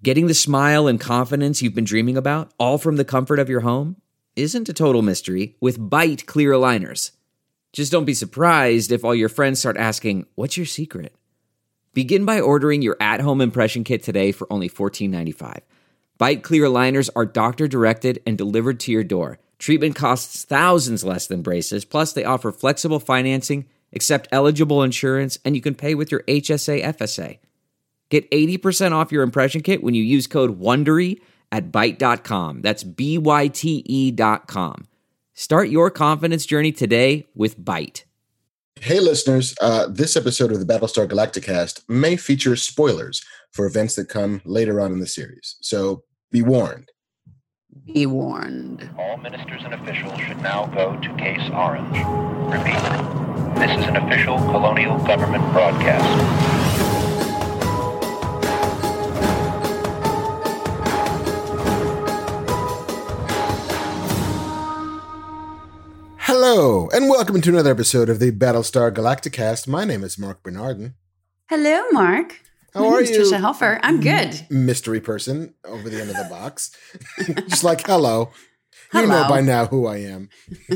Getting the smile and confidence you've been dreaming about, all from the comfort of your home, isn't a total mystery with Byte clear aligners. Just don't be surprised if all your friends start asking, "What's your secret?" Begin by ordering your at-home impression kit today for only $14.95. Byte clear aligners are doctor-directed and delivered to your door. Treatment costs thousands less than braces, plus they offer flexible financing, accept eligible insurance, and you can pay with your HSA FSA. Get 80% off your impression kit when you use code WONDERY at Byte.com. That's BYTE.com. Start your confidence journey today with Byte. Hey listeners, this episode of the Battlestar Galacticast may feature spoilers for events that come later on in the series. So be warned. Be warned. All ministers and officials should now go to Case Orange. Repeat, this is an official colonial government broadcast. Hello, and welcome to another episode of the Battlestar Galacticast. My name is Mark Bernardin. Hello, Mark. How are you? Trisha Helfer. I'm good. Mystery person over the end of the box. Just like, hello. You Hello. know by now who I am.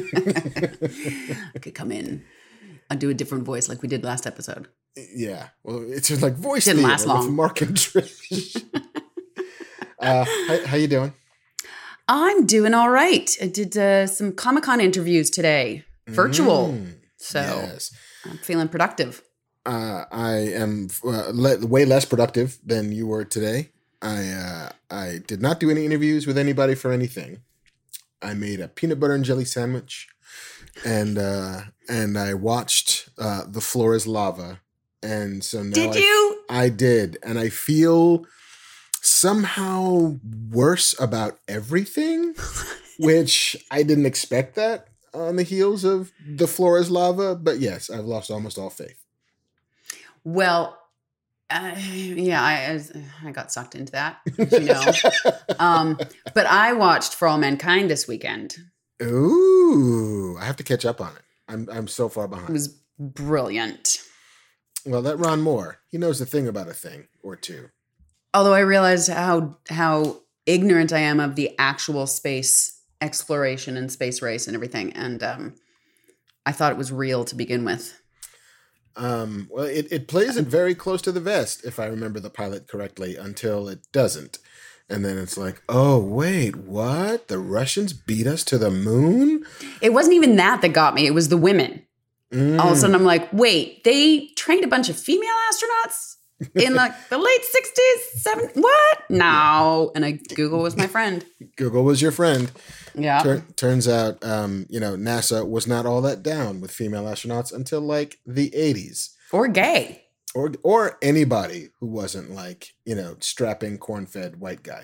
I could come in. I'll do a different voice like we did last episode. Yeah. Well, it's just like voice Didn't theater last long. with Mark and Trish. How you doing? I'm doing all right. I did some Comic-Con interviews today, virtual. So Yes. I'm feeling productive. I am way less productive than you were today. I did not do any interviews with anybody for anything. I made a peanut butter and jelly sandwich, and I watched The Floor is Lava, and so now Did you? I did, and I feel somehow worse about everything, which I didn't expect that on the heels of The Floor is Lava. But yes, I've lost almost all faith. Well, yeah, I got sucked into that, as you know. But I watched For All Mankind this weekend. Ooh, I have to catch up on it. I'm so far It behind. was brilliant. Well, that Ron Moore, he knows a thing about a thing or two. Although I realized how ignorant I am of the actual space exploration and space race and everything. And I thought it was real to begin with. Well, it plays it very close to the vest, if I remember the pilot correctly, until it doesn't. And then it's like, oh, wait, what? The Russians beat us to the moon? It wasn't even that got me. It was the women. All of a sudden I'm like, wait, they trained a bunch of female astronauts in like the late 60s, 70s? What? No. And Google was my friend. Google was your friend. Yeah. Turns out, NASA was not all that down with female astronauts until like the 80s. Or gay. Or anybody who wasn't like, strapping corn-fed white guy.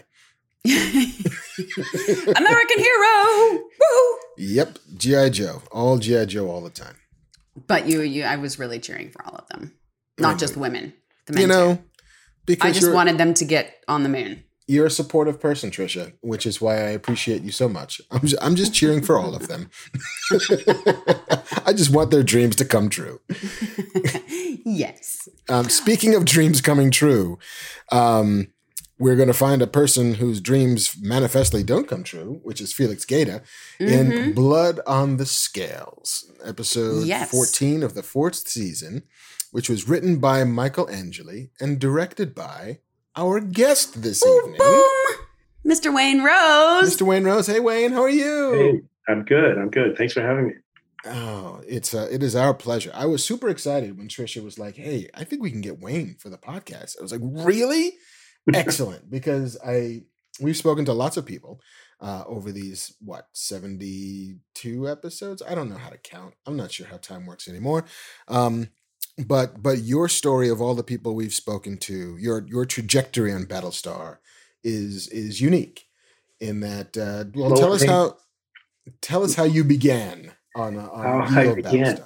American hero. Woo! Yep. G.I. Joe. All G.I. Joe all the time. But I was really cheering for all of them. Not just women. The men too. Because I just wanted them to get on the moon. You're a supportive person, Trisha, which is why I appreciate you so much. I'm just cheering for all of them. I just want their dreams to come true. Yes. Speaking of dreams coming true, we're going to find a person whose dreams manifestly don't come true, which is Felix Gaeta, in Blood on the Scales, episode 14 of the 4th season, which was written by Michael Angeli and directed by our guest this evening. Boom! Mr. Wayne Rose. Mr. Wayne Rose. Hey, Wayne, how are you? Hey, I'm good. Thanks for having me. Oh, it is our pleasure. I was super excited when Trisha was like, hey, I think we can get Wayne for the podcast. I was like, really? Excellent. Because we've spoken to lots of people over these, 72 episodes? I don't know how to count. I'm not sure how time works anymore. But your story of all the people we've spoken to, your trajectory on Battlestar is unique in that. Tell us how you began on Battlestar.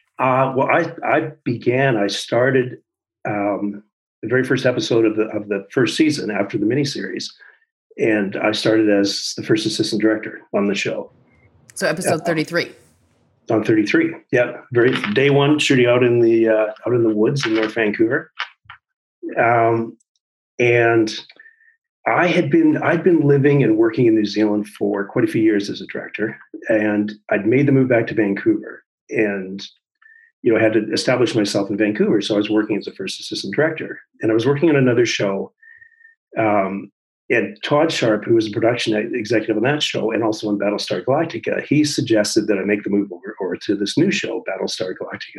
I started the very first episode of the first season after the miniseries, and I started as the first assistant director on the show. So episode 33. On 33, yeah, very day one, shooting out in the woods in North Vancouver, and I'd been living and working in New Zealand for quite a few years as a director, and I'd made the move back to Vancouver, and I had to establish myself in Vancouver. So I was working as a first assistant director, and I was working on another show. And Todd Sharp, who was a production executive on that show and also on Battlestar Galactica, he suggested that I make the move over to this new show, Battlestar Galactica.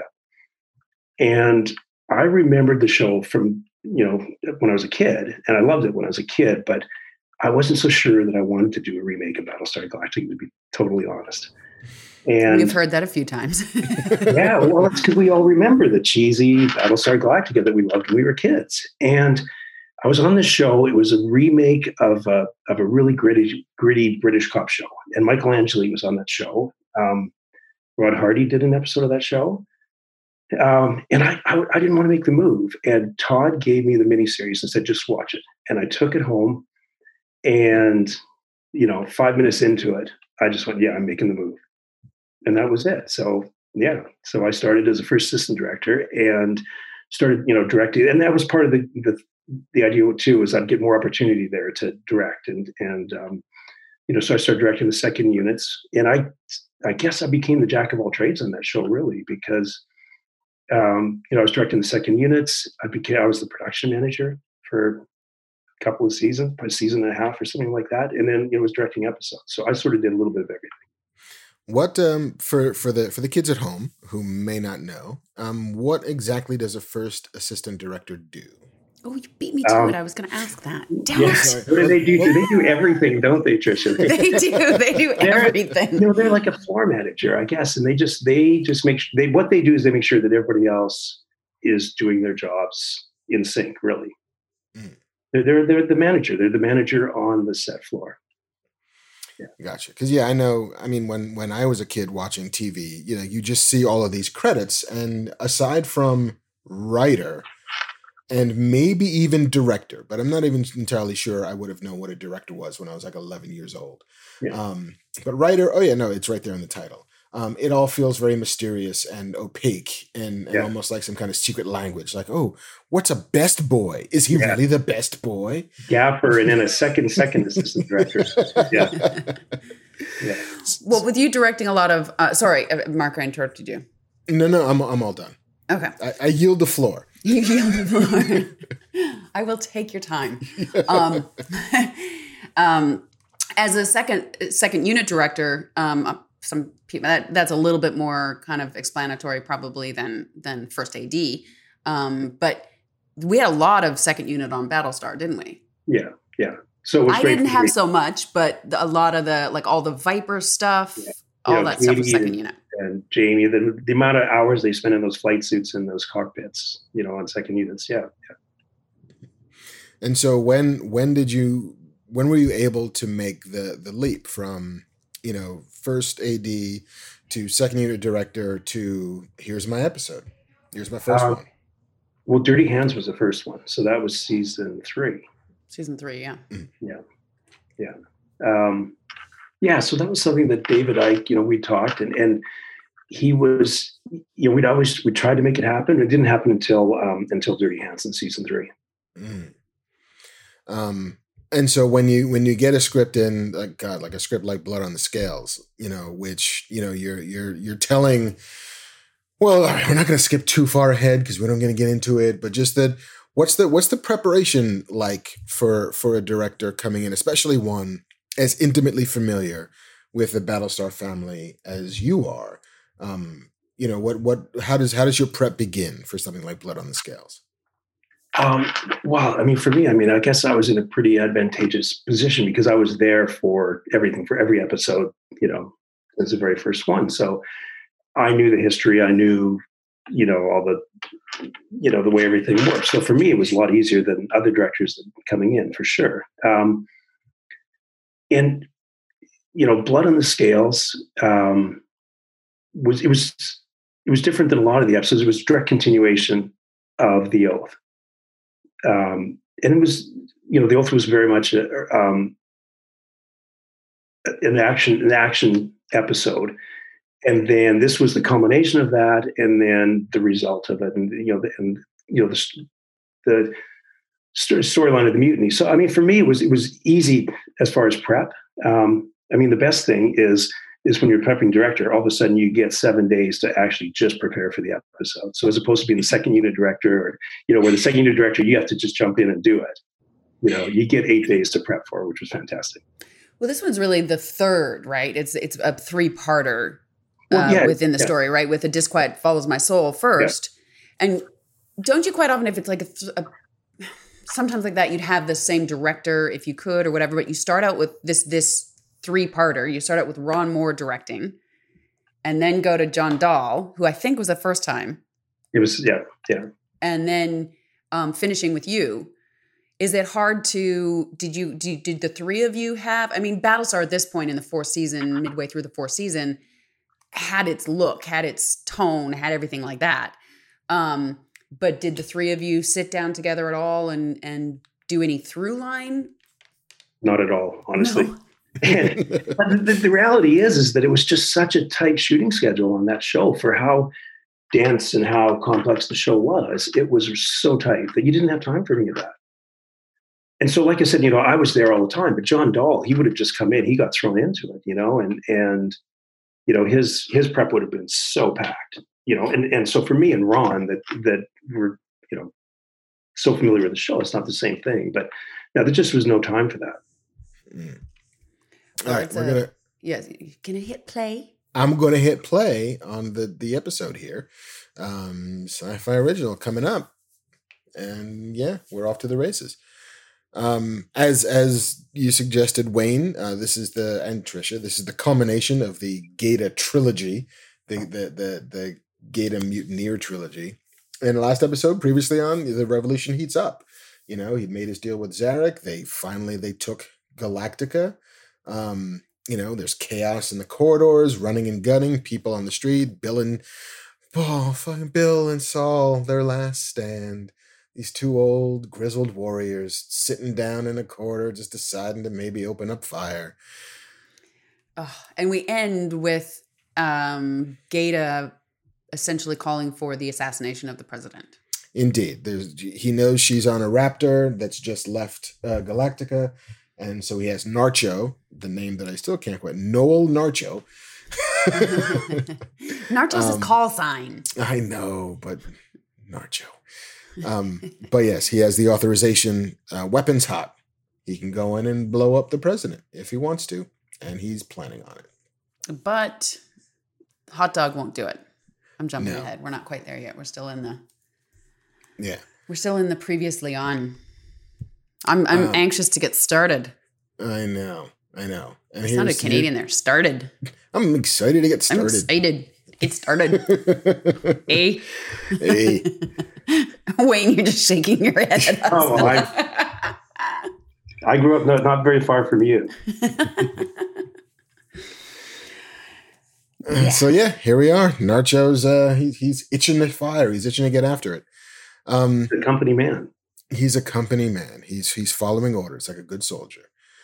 And I remembered the show from, when I was a kid, and I loved it when I was a kid, but I wasn't so sure that I wanted to do a remake of Battlestar Galactica, to be totally honest. And we've heard that a few times. yeah, well, that's because we all remember the cheesy Battlestar Galactica that we loved when we were kids. And I was on this show. It was a remake of a really gritty British cop show, and Michael Angeli was on that show. Rod Hardy did an episode of that show, and I didn't want to make the move. And Todd gave me the miniseries and said, "Just watch it." And I took it home, and 5 minutes into it, I just went, "Yeah, I'm making the move," and that was it. So yeah, so I started as a first assistant director and started directing, and that was part of the idea too, is I'd get more opportunity there to direct, and so I started directing the second units, and I guess I became the jack of all trades on that show, really, because I was directing the second units. I was the production manager for a couple of seasons, probably a season and a half or something like that, and then was directing episodes. So I sort of did a little bit of everything. What for the kids at home who may not know, what exactly does a first assistant director do? Oh, you beat me to it. I was going to ask that. Damn yes. it. What do they do? They do everything, don't they, Tricia? They do everything. They're like a floor manager, I guess, and they just make what they do is they make sure that everybody else is doing their jobs in sync. Really, they're the manager. They're the manager on the set floor. Yeah. Gotcha. Because I know. I mean, when I was a kid watching TV, you just see all of these credits, and aside from writer and maybe even director, but I'm not even entirely sure I would have known what a director was when I was like 11 years old. Yeah. But writer, oh yeah, no, it's right there in the title. It all feels very mysterious and opaque and almost like some kind of secret language. Like, oh, what's a best boy? Is he really the best boy? Gaffer and then a second assistant director. Yeah. Yeah. Well, with you directing a lot of, sorry, Mark, I interrupted you. No, I'm all done. Okay. I yield the floor. You yield the floor. I will take your time. As a second unit director, some people that's a little bit more kind of explanatory probably than first AD. But we had a lot of second unit on Battlestar, didn't we? Yeah. So it was I didn't have so much, but a lot of the all the Viper stuff, all that stuff was second unit. And Jamie, the amount of hours they spent in those flight suits and those cockpits, on second units. Yeah. And so when were you able to make the leap from, first AD to second unit director to here's my episode. Here's my first one. Well, Dirty Hands was the first one. So that was season 3. Season 3, yeah. Yeah. So that was something that David Icke, we talked and he was, we tried to make it happen. It didn't happen until Dirty Hands in season 3. And so when you get a script in, like a script like Blood on the Scales, which you're telling, well, we're not going to skip too far ahead because we're not going to get into it, but just that, what's the preparation like for a director coming in, especially one as intimately familiar with the Battlestar family as you are? How does your prep begin for something like Blood on the Scales? Well, for me, I guess I was in a pretty advantageous position because I was there for everything, for every episode, as the very first one. So I knew the history. I knew, all the, the way everything works. So for me, it was a lot easier than other directors coming in, for sure. And, Blood on the Scales, was different than a lot of the episodes. It was direct continuation of The Oath. And it was, The Oath was very much an action episode. And then this was the culmination of that, and then the result of it, and the storyline of the mutiny. So, I mean, for me, it was easy as far as prep. I mean, the best thing is when you're prepping director, all of a sudden you get 7 days to actually just prepare for the episode. So as opposed to being the second unit director, or, where the second unit director, you have to just jump in and do it. You get 8 days to prep for, which was fantastic. Well, this one's really the third, right? It's a 3-parter within the story, right? With A Disquiet Follows My Soul first. Yeah. And don't you quite often, if it's like sometimes like that, you'd have the same director if you could or whatever, but you start out with this 3-parter. You start out with Ron Moore directing and then go to John Dahl, who I think was the first time. It was, yeah. And then finishing with you. Is it hard to, did the three of you have, I mean, Battlestar at this point in the 4th season, midway through the 4th season, had its look, had its tone, had everything like that. But did the three of you sit down together at all and do any through line? Not at all, honestly. No. But the reality is that it was just such a tight shooting schedule on that show for how dense and how complex the show was. It was so tight that you didn't have time for any of that. And so, like I said, I was there all the time, but John Dahl, he would have just come in, he got thrown into it, and his prep would have been so packed, and so for me and Ron that were, so familiar with the show, it's not the same thing, but no, there just was no time for that. Mm. All right, we're gonna hit play. I'm gonna hit play on the episode here. Sci-Fi Original coming up, and we're off to the races. As you suggested, Wayne, this is and Tricia, this is the culmination of the Gaeta trilogy, the Gaeta Mutineer trilogy. In the last episode, previously on, the revolution heats up. He made his deal with Zarek. They took Galactica. There's chaos in the corridors, running and gunning, people on the street, Bill and Saul, their last stand. These 2 old grizzled warriors sitting down in a corridor, just deciding to maybe open up fire. And we end with Gaeta essentially calling for the assassination of the president. Indeed. He knows she's on a raptor that's just left Galactica. And so he has Narcho, the name that I still can't quite, Noel Narcho. Narcho's his call sign. I know, but Narcho. But yes, he has the authorization, weapons hot. He can go in and blow up the president if he wants to, and he's planning on it. But Hot Dog won't do it. I'm jumping ahead. We're not quite there yet. We're still in the previously on. I'm anxious to get started. I know. And it sounded Canadian there. Started. I'm excited to get started. I'm excited. It started. Hey. Wayne, you're just shaking your head. I grew up not very far from you. So here we are. Narcho's he's itching to fire. He's itching to get after it. The company man. He's a company man. He's following orders like a good soldier.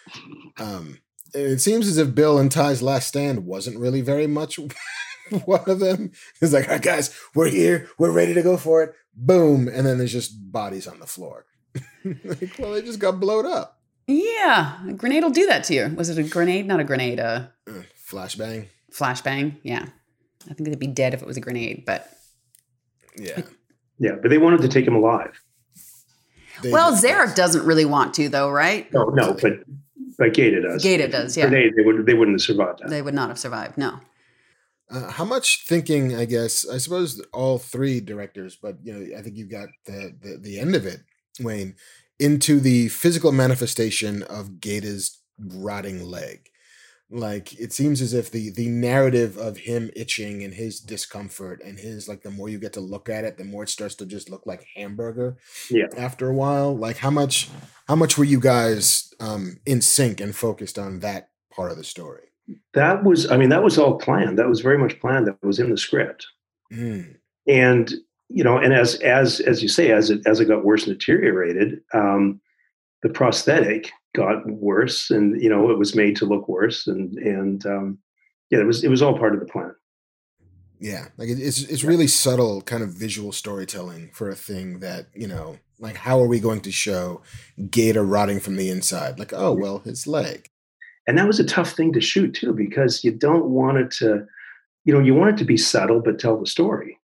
It seems as if Bill and Ty's last stand wasn't really very much one of them. He's like, all right, guys, we're here. We're ready to go for it. Boom. And then there's just bodies on the floor. Well, they just got blown up. Yeah. A grenade will do that to you. Was it a grenade? Not a grenade. Flashbang. Flashbang. Yeah. I think they'd be dead if it was a grenade, but. Yeah. Yeah. But they wanted to take him alive. Zarek doesn't really want to, though, right? No, but Gaeta does. Gaeta does, yeah. Grenade, they wouldn't have survived that. They would not have survived, no. How much thinking, I guess, I suppose all 3 directors, but I think you've got the end of it, Wayne, into the physical manifestation of Gaeta's rotting leg. Like, it seems as if the narrative of him itching and his discomfort and his, like, the more you get to look at it, the more it starts to just look like hamburger. Yeah. After a while, like, how much were you guys in sync and focused on that part of the story? That was all planned. That was very much planned. That was in the script. Mm. And, and as you say, as it got worse and deteriorated, the prosthetic got worse, and it was made to look worse, and it was all part of the plan. Yeah, like it's really subtle kind of visual storytelling for a thing that, like how are we going to show Gaeta rotting from the inside? Like, oh, well, his leg. And that was a tough thing to shoot too, because you don't want it to, you want it to be subtle, but tell the story.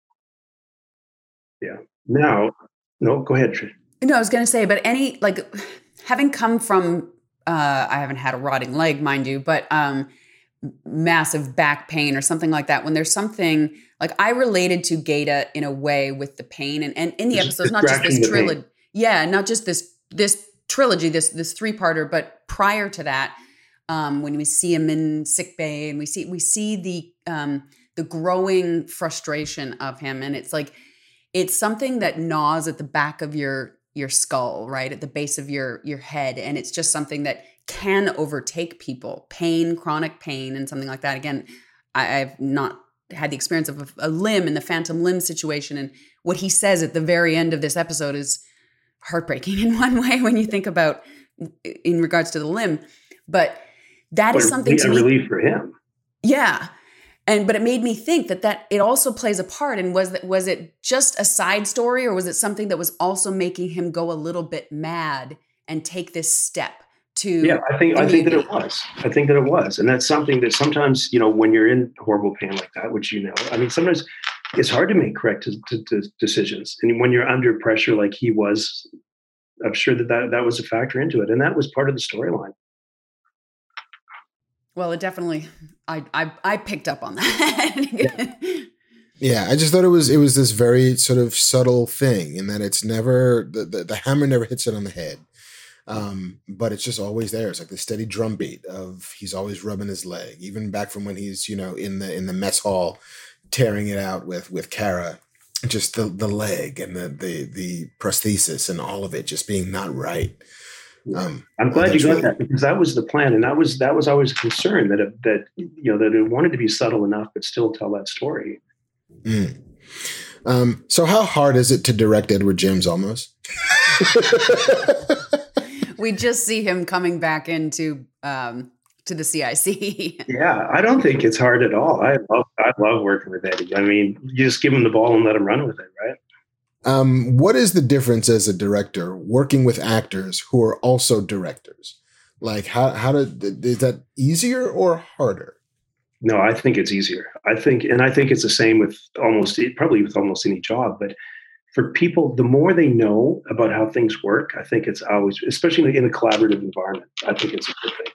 Yeah. Now, no, go ahead, Trish. No, I was going to say, but having come from, I haven't had a rotting leg, mind you, but massive back pain or something like that. When there's something like I related to Gaeta in a way with the pain, and in the episodes, not just this trilogy, not just this trilogy, this 3-parter, but prior to that, when we see him in sickbay and we see the growing frustration of him, and it's something that gnaws at the back of your skull, right at the base of your head, and it's just something that can overtake people. Pain, chronic pain, and something like that. Again, I've not had the experience of a limb in the phantom limb situation, and what he says at the very end of this episode is heartbreaking in one way when you think about in regards to the limb, but that is something to me. A relief for him. Yeah. But it made me think that it also plays a part. And was it just a side story, or was it something that was also making him go a little bit mad and take this step to? Yeah, I think that it was. I think that it was. And that's something that sometimes, when you're in horrible pain like that, which, sometimes it's hard to make correct decisions. And when you're under pressure like he was, I'm sure that was a factor into it. And that was part of the storyline. Well, it definitely, I picked up on that. Yeah, I just thought it was this very sort of subtle thing in that it's never, the hammer never hits it on the head. But it's just always there. It's like the steady drumbeat of he's always rubbing his leg, even back from when he's, in the mess hall, tearing it out with Kara, just the leg and the prosthesis and all of it just being not right. I'm glad you got that, because that was the plan, and that was always a concern that it wanted to be subtle enough but still tell that story. So how hard is it to direct Edward James Olmos? We just see him coming back into to the CIC. Yeah, I don't think it's hard at all. I love working with Eddie. I mean, you just give him the ball and let him run with it, right? What is the difference as a director working with actors who are also directors? Like is that easier or harder? No, I think it's easier. I think it's the same with almost any job. But for people, the more they know about how things work, I think it's always, especially in a collaborative environment, I think it's a good thing.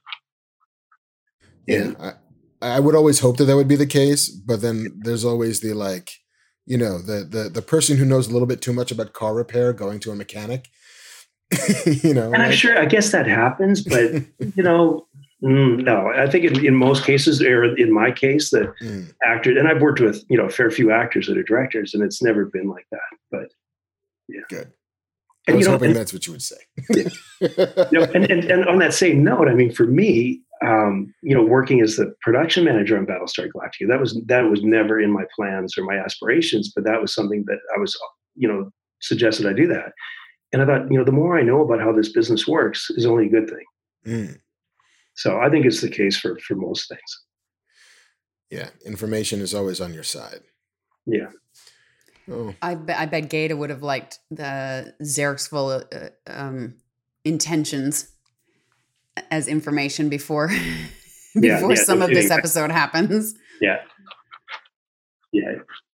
Yeah, I would always hope that would be the case, but then there's always the the person who knows a little bit too much about car repair going to a mechanic. And I'm sure, I guess that happens, but no, I think in most cases, or in my case, the actor, and I've worked with, a fair few actors that are directors, and it's never been like that, but yeah. Good. I was hoping that's what you would say. And on that same note, I mean, for me, working as the production manager on Battlestar Galactica, that was never in my plans or my aspirations, but that was something that I was, suggested I do that. And I thought, the more I know about how this business works is only a good thing. So I think it's the case for most things. Yeah. Information is always on your side. Yeah. Oh. I bet Gaeta would have liked the Xerxville intentions as information before some of this episode happens. Yeah. Yeah.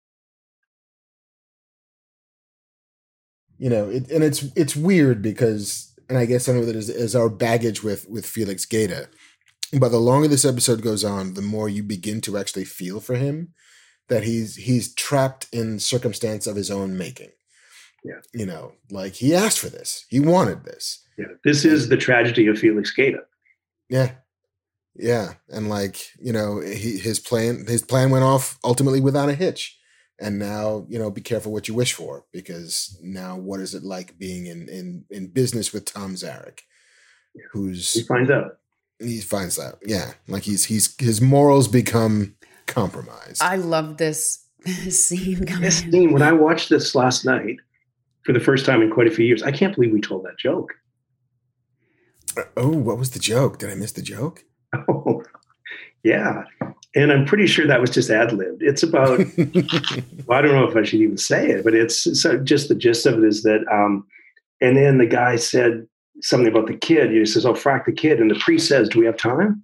It's weird because, and I guess some of it is our baggage with Felix Gaeta. But the longer this episode goes on, the more you begin to actually feel for him, that he's trapped in circumstance of his own making. Yeah. Like he asked for this. He wanted this. Yeah. This is the tragedy of Felix Gaeta. Yeah. Yeah. And his plan went off ultimately without a hitch. And now, be careful what you wish for, because now what is it like being in business with Tom Zarek, he finds out. He finds out. Yeah. Like his morals become compromised. I love this scene. This scene, when I watched this last night for the first time in quite a few years, I can't believe we told that joke. Oh, what was the joke? Did I miss the joke? Oh, yeah. And I'm pretty sure that was just ad-libbed. It's about, well, I don't know if I should even say it, but it's so just the gist of it is that, and then the guy said something about the kid. He says, "Oh, frack the kid." And the priest says, "Do we have time?"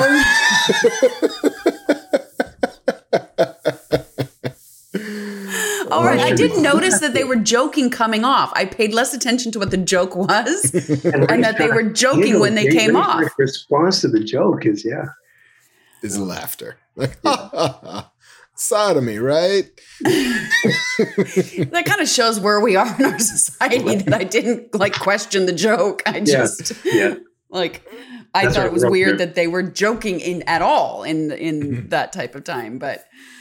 All right. I did notice that they were joking coming off. I paid less attention to what the joke was and that they were joking when they came off. The response to the joke is, is laughter. Like, sodomy, right? That kind of shows where we are in our society, that I didn't like question the joke. I just like, I That's thought it was right. weird that they were joking at all in that type of time, but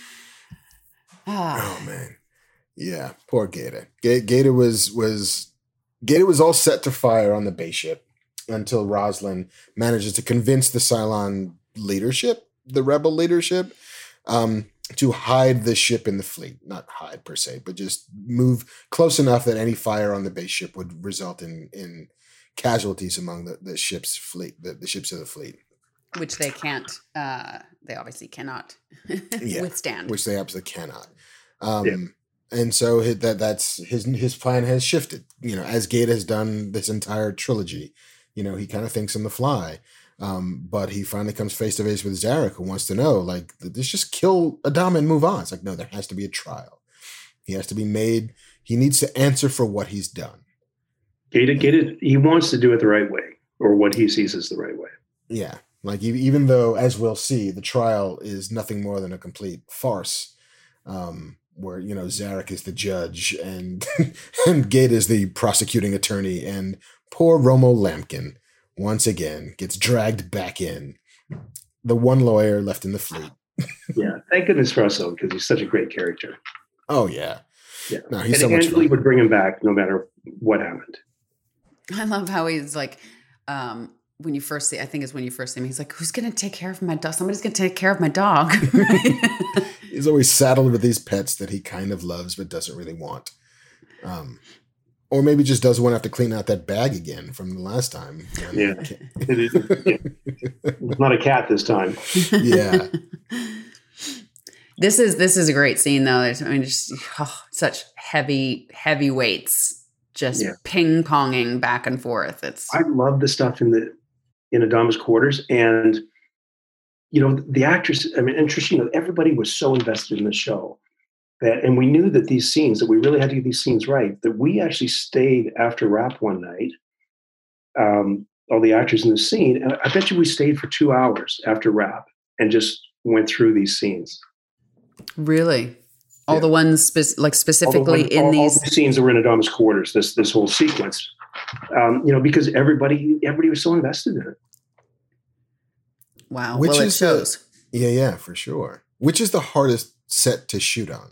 Oh man. Yeah, poor Gaeta. Gaeta was all set to fire on the base ship until Roslin manages to convince the Cylon leadership, the rebel leadership, to hide the ship in the fleet. Not hide per se, but just move close enough that any fire on the base ship would result in casualties among the ship's fleet, the ships of the fleet. which they can't. They obviously cannot withstand. Which they absolutely cannot. And so that's his plan has shifted. You know, as Gaeta has done this entire trilogy. You know, he kind of thinks on the fly. But he finally comes face to face with Zarek, who wants to know, like, let's just kill Adama and move on. It's like, no, there has to be a trial. He has to be made. He needs to answer for what he's done. Gaeta, he wants to do it the right way, or what he sees as the right way. Yeah. Like, even though, as we'll see, the trial is nothing more than a complete farce, where, you know, Zarek is the judge and and Gaeta is the prosecuting attorney, and poor Romo Lampkin once again gets dragged back in. The one lawyer left in the fleet. Yeah, thank goodness for us, though, because he's such a great character. Oh, yeah. Yeah. No, he's and so much Angeli fun. would bring him back no matter what happened. I love how he's like, when you first see, I think it's when you first see him, he's like, who's going to take care of my dog? Somebody's going to take care of my dog. He's always saddled with these pets that he kind of loves but doesn't really want. Or maybe just doesn't want to have to clean out that bag again from the last time. Yeah. It's not a cat this time. Yeah. This is a great scene, though. I mean, just such heavy weights, just ping ponging back and forth. I love the stuff in Adama's quarters, and you know the actress. I mean, interesting. Everybody was so invested in the show and we knew that these scenes, that we really had to get these scenes right. That we actually stayed after wrap one night. All the actors in the scene, and I bet you we stayed for 2 hours after wrap and just went through these scenes. Really? All the ones specifically in these all the scenes that were in Adama's quarters, this whole sequence, you know, because everybody was so invested in it. Wow. Which well, is it shows. Yeah, for sure. Which is the hardest set to shoot on?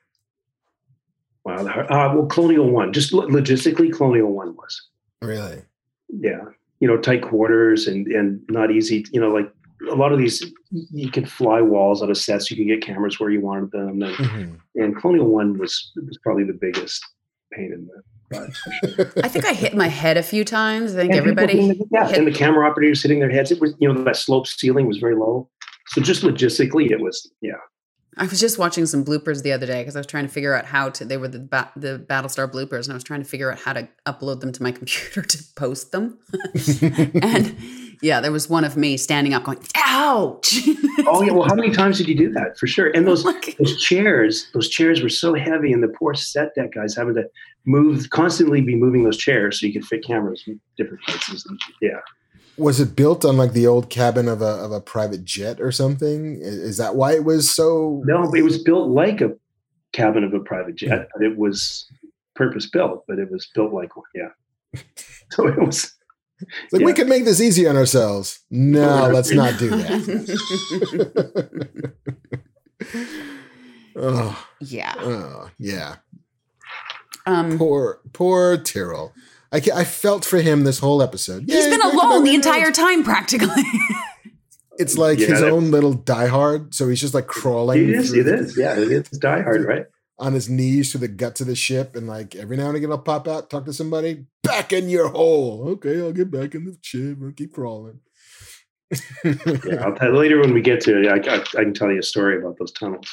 Wow. Well, Colonial One, just logistically, Colonial One was. Really? Yeah. You know, tight quarters and not easy. You know, like a lot of these, you could fly walls out of sets. You could get cameras where you wanted them. And Colonial One was probably the biggest pain in the butt. Sure. I think I hit my head a few times. I think And everybody. and the camera operators hitting their heads. It was, you know, that slope ceiling was very low. So just logistically, it was, I was just watching some bloopers the other day because I was trying to figure out how to. They were the Battlestar bloopers, and I was trying to figure out how to upload them to my computer to post them. And yeah, there was one of me standing up, going, "Ouch!" Oh yeah. Well, how many times did you do that? For sure. And those chairs were so heavy, and the poor set deck guys having to constantly be moving those chairs so you could fit cameras in different places. And, yeah. Was it built on like the old cabin of a private jet or something? Is that why it was so? No, it was built like a cabin of a private jet. But it was purpose built, but it was built like one. Yeah. So it was. It's like, we could make this easy on ourselves. No, let's not do that. Yeah. Poor Tyrell. I felt for him this whole episode. He's been alone the entire time, practically. It's like his own little Die Hard. So he's just like crawling. It is. Yeah, it's Die Hard, right? On his knees through the guts of the ship, and like every now and again I'll pop out, talk to somebody. Back in your hole. Okay, I'll get back in the ship and keep crawling. Yeah, I'll tell you later when we get to it. I can tell you a story about those tunnels.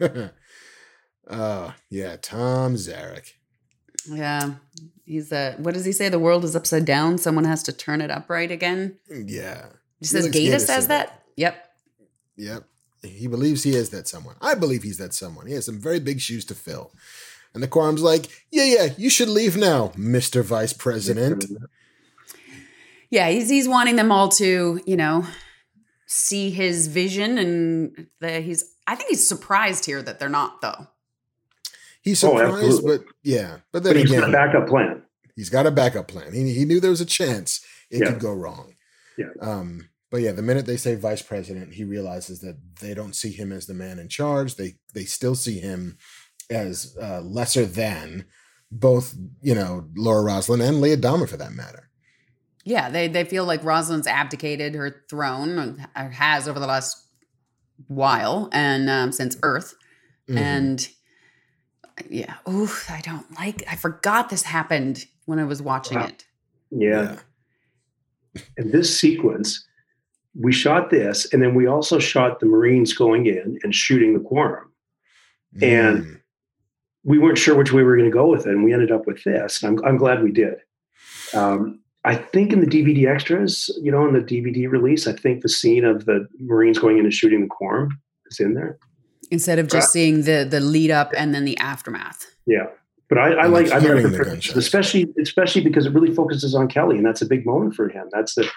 Yeah, Tom Zarek. Yeah. He's what does he say? The world is upside down. Someone has to turn it upright again. Yeah. He says Gaeta says that? Yep. Yep. He believes he is that someone. I believe he's that someone. He has some very big shoes to fill. And the quorum's like, yeah, you should leave now, Mr. Vice President. Yeah, he's wanting them all to, see his vision, and I think he's surprised here that they're not, though. He's surprised, but then he's again, got a backup plan. He's got a backup plan. He knew there was a chance it could go wrong. Yeah. But yeah, the minute they say vice president, he realizes that they don't see him as the man in charge. They still see him as lesser than both, Laura Roslin and Leah Dahmer for that matter. Yeah, they feel like Rosalind's abdicated her throne, or has over the last while, and since Earth. Mm-hmm. And yeah, I forgot this happened when I was watching it. Yeah. And this sequence, we shot this, and then we also shot the Marines going in and shooting the quorum. And we weren't sure which way we were going to go with it, and we ended up with this. And I'm glad we did. I think in the DVD extras, in the DVD release, I think the scene of the Marines going in and shooting the quorum is in there. Instead of just seeing the lead up and then the aftermath. Yeah. But I like the especially because it really focuses on Kelly, and that's a big moment for him. That's the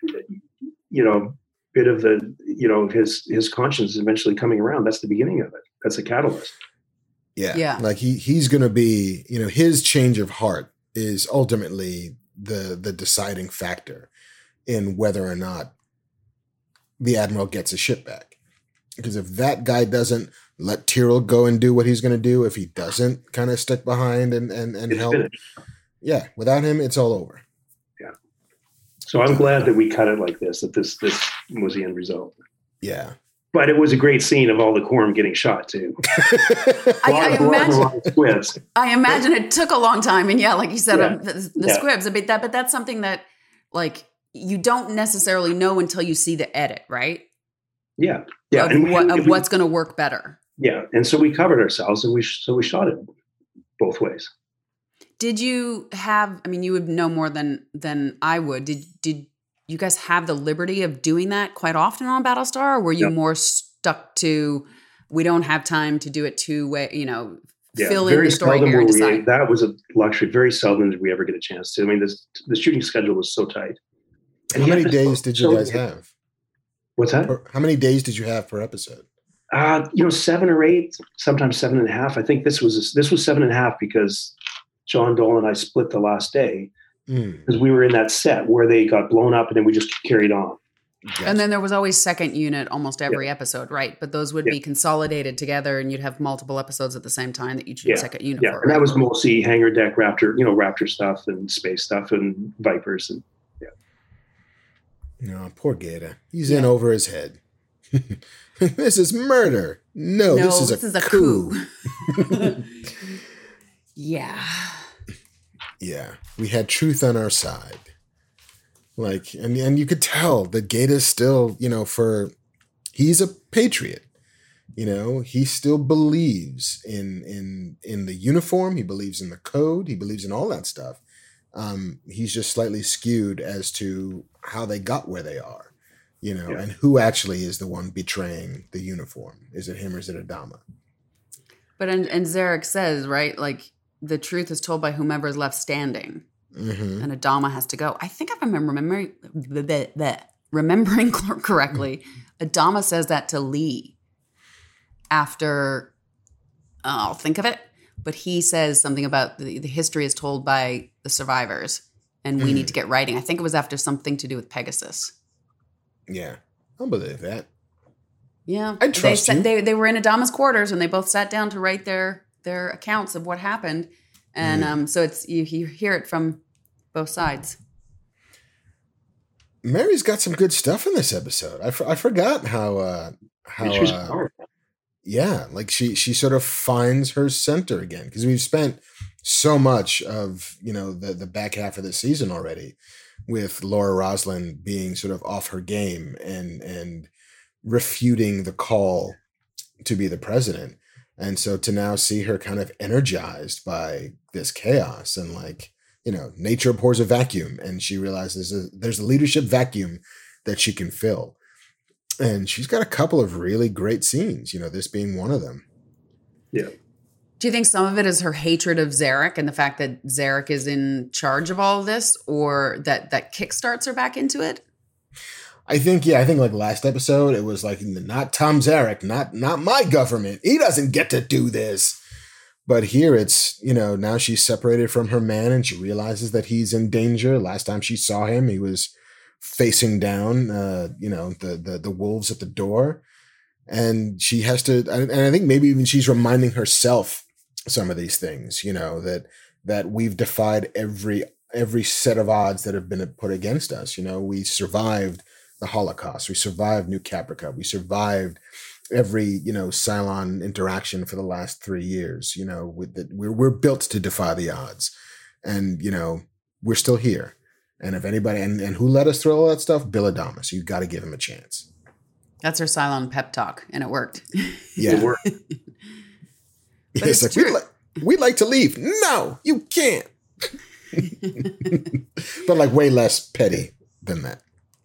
bit of the his conscience eventually coming around. That's the beginning of it. That's the catalyst. Yeah. Like he's going to be, his change of heart is ultimately the deciding factor in whether or not the Admiral gets his ship back. Because if that guy doesn't let Tyrell go and do what he's going to do, if he doesn't kind of stick behind and help, without him, it's all over. Yeah. So I'm glad that we cut it like this, that this was the end result. Yeah. But it was a great scene of all the quorum getting shot too. I imagine it took a long time, and like you said, the squibs. But that's something that you don't necessarily know until you see the edit, right? Yeah. Of what's going to work better. Yeah, and so we covered ourselves, and we shot it both ways. Did you have? I mean, you would know more than I would. Did you guys have the liberty of doing that quite often on Battlestar, or were you more stuck to we don't have time to do it two-way? Fill in the story here and decide. That was a luxury. Very seldom did we ever get a chance to. I mean, the shooting schedule was so tight. And how many days did you guys have? What's that? How many days did you have per episode? 7 or 8, sometimes 7.5. I think this was 7.5 because John Dole and I split the last day because we were in that set where they got blown up and then we just carried on. Yes. And then there was always second unit almost every episode, right? But those would be consolidated together, and you'd have multiple episodes at the same time that you'd shoot second unit for. And that was mostly hangar deck Raptor stuff and space stuff and Vipers and poor Gaeta. He's in over his head. This is murder. No, this is a coup. Yeah. Yeah. We had truth on our side. And you could tell that Gaeta's still, he's a patriot. He still believes in the uniform. He believes in the code. He believes in all that stuff. He's just slightly skewed as to how they got where they are, and who actually is the one betraying the uniform. Is it him or is it Adama? But and Zarek says, right, the truth is told by whomever is left standing, and Adama has to go. I think if I'm remembering correctly, Adama says that to Lee after, I'll think of it. But he says something about the history is told by the survivors, and we need to get writing. I think it was after something to do with Pegasus. Yeah, I'll believe that. Yeah, I trust you. They were in Adama's quarters, and they both sat down to write their accounts of what happened, and so it's you hear it from both sides. Mary's got some good stuff in this episode. I forgot how she sort of finds her center again, because we've spent so much of the back half of the season already with Laura Roslin being sort of off her game and refuting the call to be the president. And so to now see her kind of energized by this chaos and like, you know, nature abhors a vacuum, and she realizes there's a leadership vacuum that she can fill. And she's got a couple of really great scenes, you know, this being one of them. Yeah. Do you think some of it is her hatred of Zarek and the fact that Zarek is in charge of all of this, or that kickstarts her back into it? I think like last episode, it was like, not Tom Zarek, not my government. He doesn't get to do this. But here it's, you know, now she's separated from her man and she realizes that he's in danger. Last time she saw him, he was facing down, you know, the wolves at the door. And she has to, and I think maybe even she's reminding herself some of these things, you know, that we've defied every set of odds that have been put against us. You know, we survived the Holocaust. We survived New Caprica. We survived every, you know, Cylon interaction for the last 3 years. You know, we're built to defy the odds, and you know, we're still here. And if anybody, and who let us through all that stuff? Bill Adamas. You got to give him a chance. That's her Cylon pep talk, and it worked. Yeah, It worked. It's like, true. we'd like to leave. No, you can't. But like way less petty than that.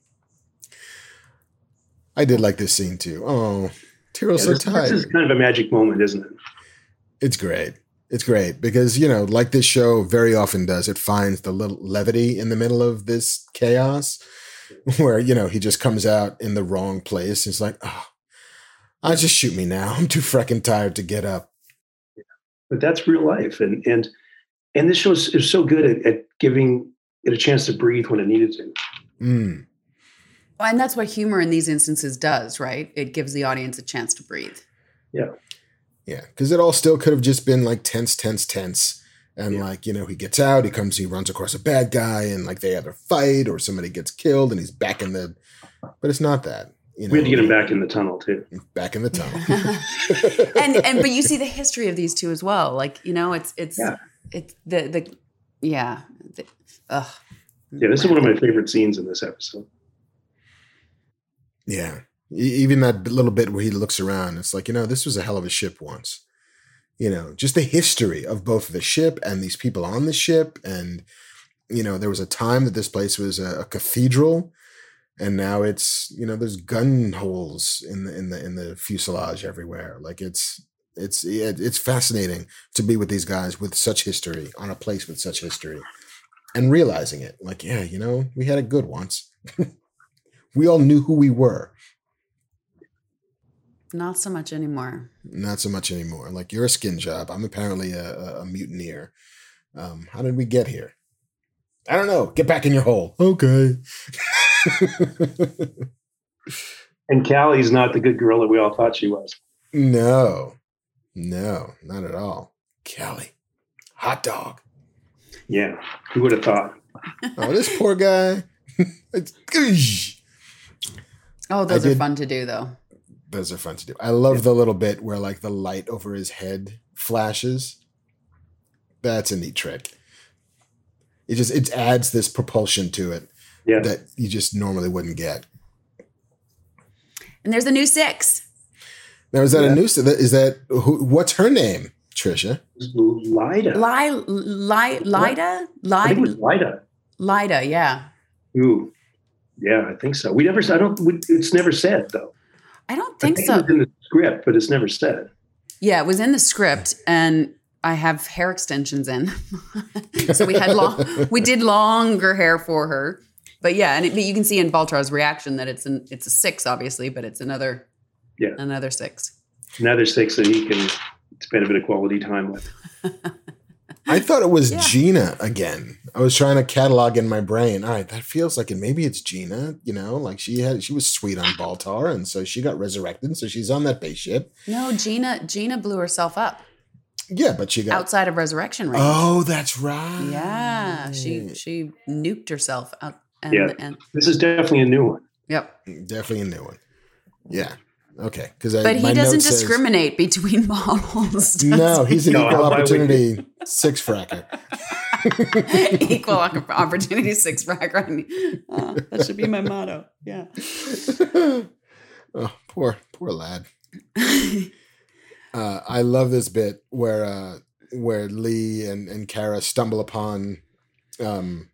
I did like this scene too. Oh, Tyro's so This tired. is kind of a magic moment, isn't it? It's great. It's great because, you know, like this show very often does, it finds the little levity in the middle of this chaos where, you know, he just comes out in the wrong place. It's like, oh, just shoot me now. I'm too freaking tired to get up. But that's real life. And this show is so good at giving it a chance to breathe when it needed to. Mm. And that's what humor in these instances does, right? It gives the audience a chance to breathe. Yeah. Yeah, because it all still could have just been like tense. And like, you know, he gets out, he runs across a bad guy and like they either fight or somebody gets killed and he's back in the, but it's not that. You know, We had to get him back in the tunnel too. Back in the tunnel. But you see the history of these two as well. Like, you know, it's Yeah, this this is one of my favorite scenes in this episode. Yeah. Even that little bit where he looks around, it's like, you know, this was a hell of a ship once. You know, just the history of both the ship and these people on the ship. And, you know, there was a time that this place was a cathedral, and now it's, you know, there's gun holes in the fuselage everywhere. Like it's fascinating to be with these guys with such history on a place with such history and realizing it. Like, yeah, you know, we had it good once. We all knew who we were. not so much anymore. Not so much anymore. Like, you're a skin job. I'm apparently a mutineer. How did we get here? I don't know. Get back in your hole. Okay. And Callie's not the good girl that we all thought she was. No, not at all. Callie, hot dog. Yeah, who would have thought? Oh, this poor guy. Oh, those are fun to do, though. Those are fun to do. I love the little bit where like the light over his head flashes. That's a neat trick. It adds this propulsion to it that you just normally wouldn't get. And there's a new 6. Now, is that a new? Is that what's her name? Trisha. Lyda. Lyda? I think it was Lyda. Lyda, yeah. Ooh, yeah, I think so. It's never said though. I don't think It so. was in the script, but it's never said. Yeah, it was in the script, and I have hair extensions in, so we did longer hair for her. But yeah, but you can see in Baltar's reaction that it's a 6, obviously, but it's another 6. Another 6 that he can spend a bit of quality time with. I thought it was Gina again. I was trying to catalog in my brain. All right, that feels like it. Maybe it's Gina. You know, like she was sweet on Baltar, and so she got resurrected. So she's on that base ship. No, Gina blew herself up. Yeah, but she got outside of resurrection range. Oh, that's right. Yeah, she nuked herself out. And this is definitely a new one. Yep, definitely a new one. Yeah. Okay, but he doesn't discriminate between models. No, he's an equal opportunity 6 fracker. Equal opportunity six pack. Right? That should be my motto. Yeah. Oh, poor lad. I love this bit where Lee and Kara stumble upon, the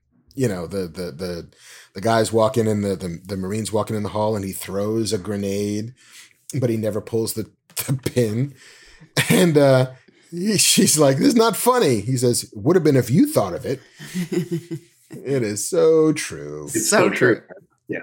guys walking in the Marines walking in the hall, and he throws a grenade, but he never pulls the pin. And she's like, "This is not funny." He says, "Would have been if you thought of it." It is so true. It's so true. Yeah.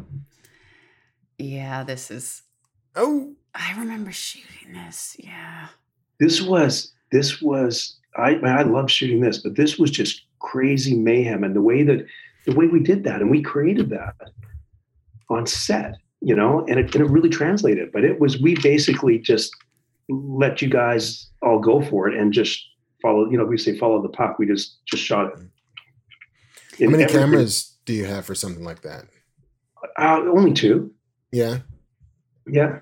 Yeah, this is. Oh, I remember shooting this. Yeah. This was. I love shooting this, but this was just crazy mayhem, and the way we did that, and we created that on set, and it really translated. But we basically just let you guys all go for it and just follow. We say follow the puck. We just shot it. How many cameras do you have for something like that? Only 2. Yeah. Yeah.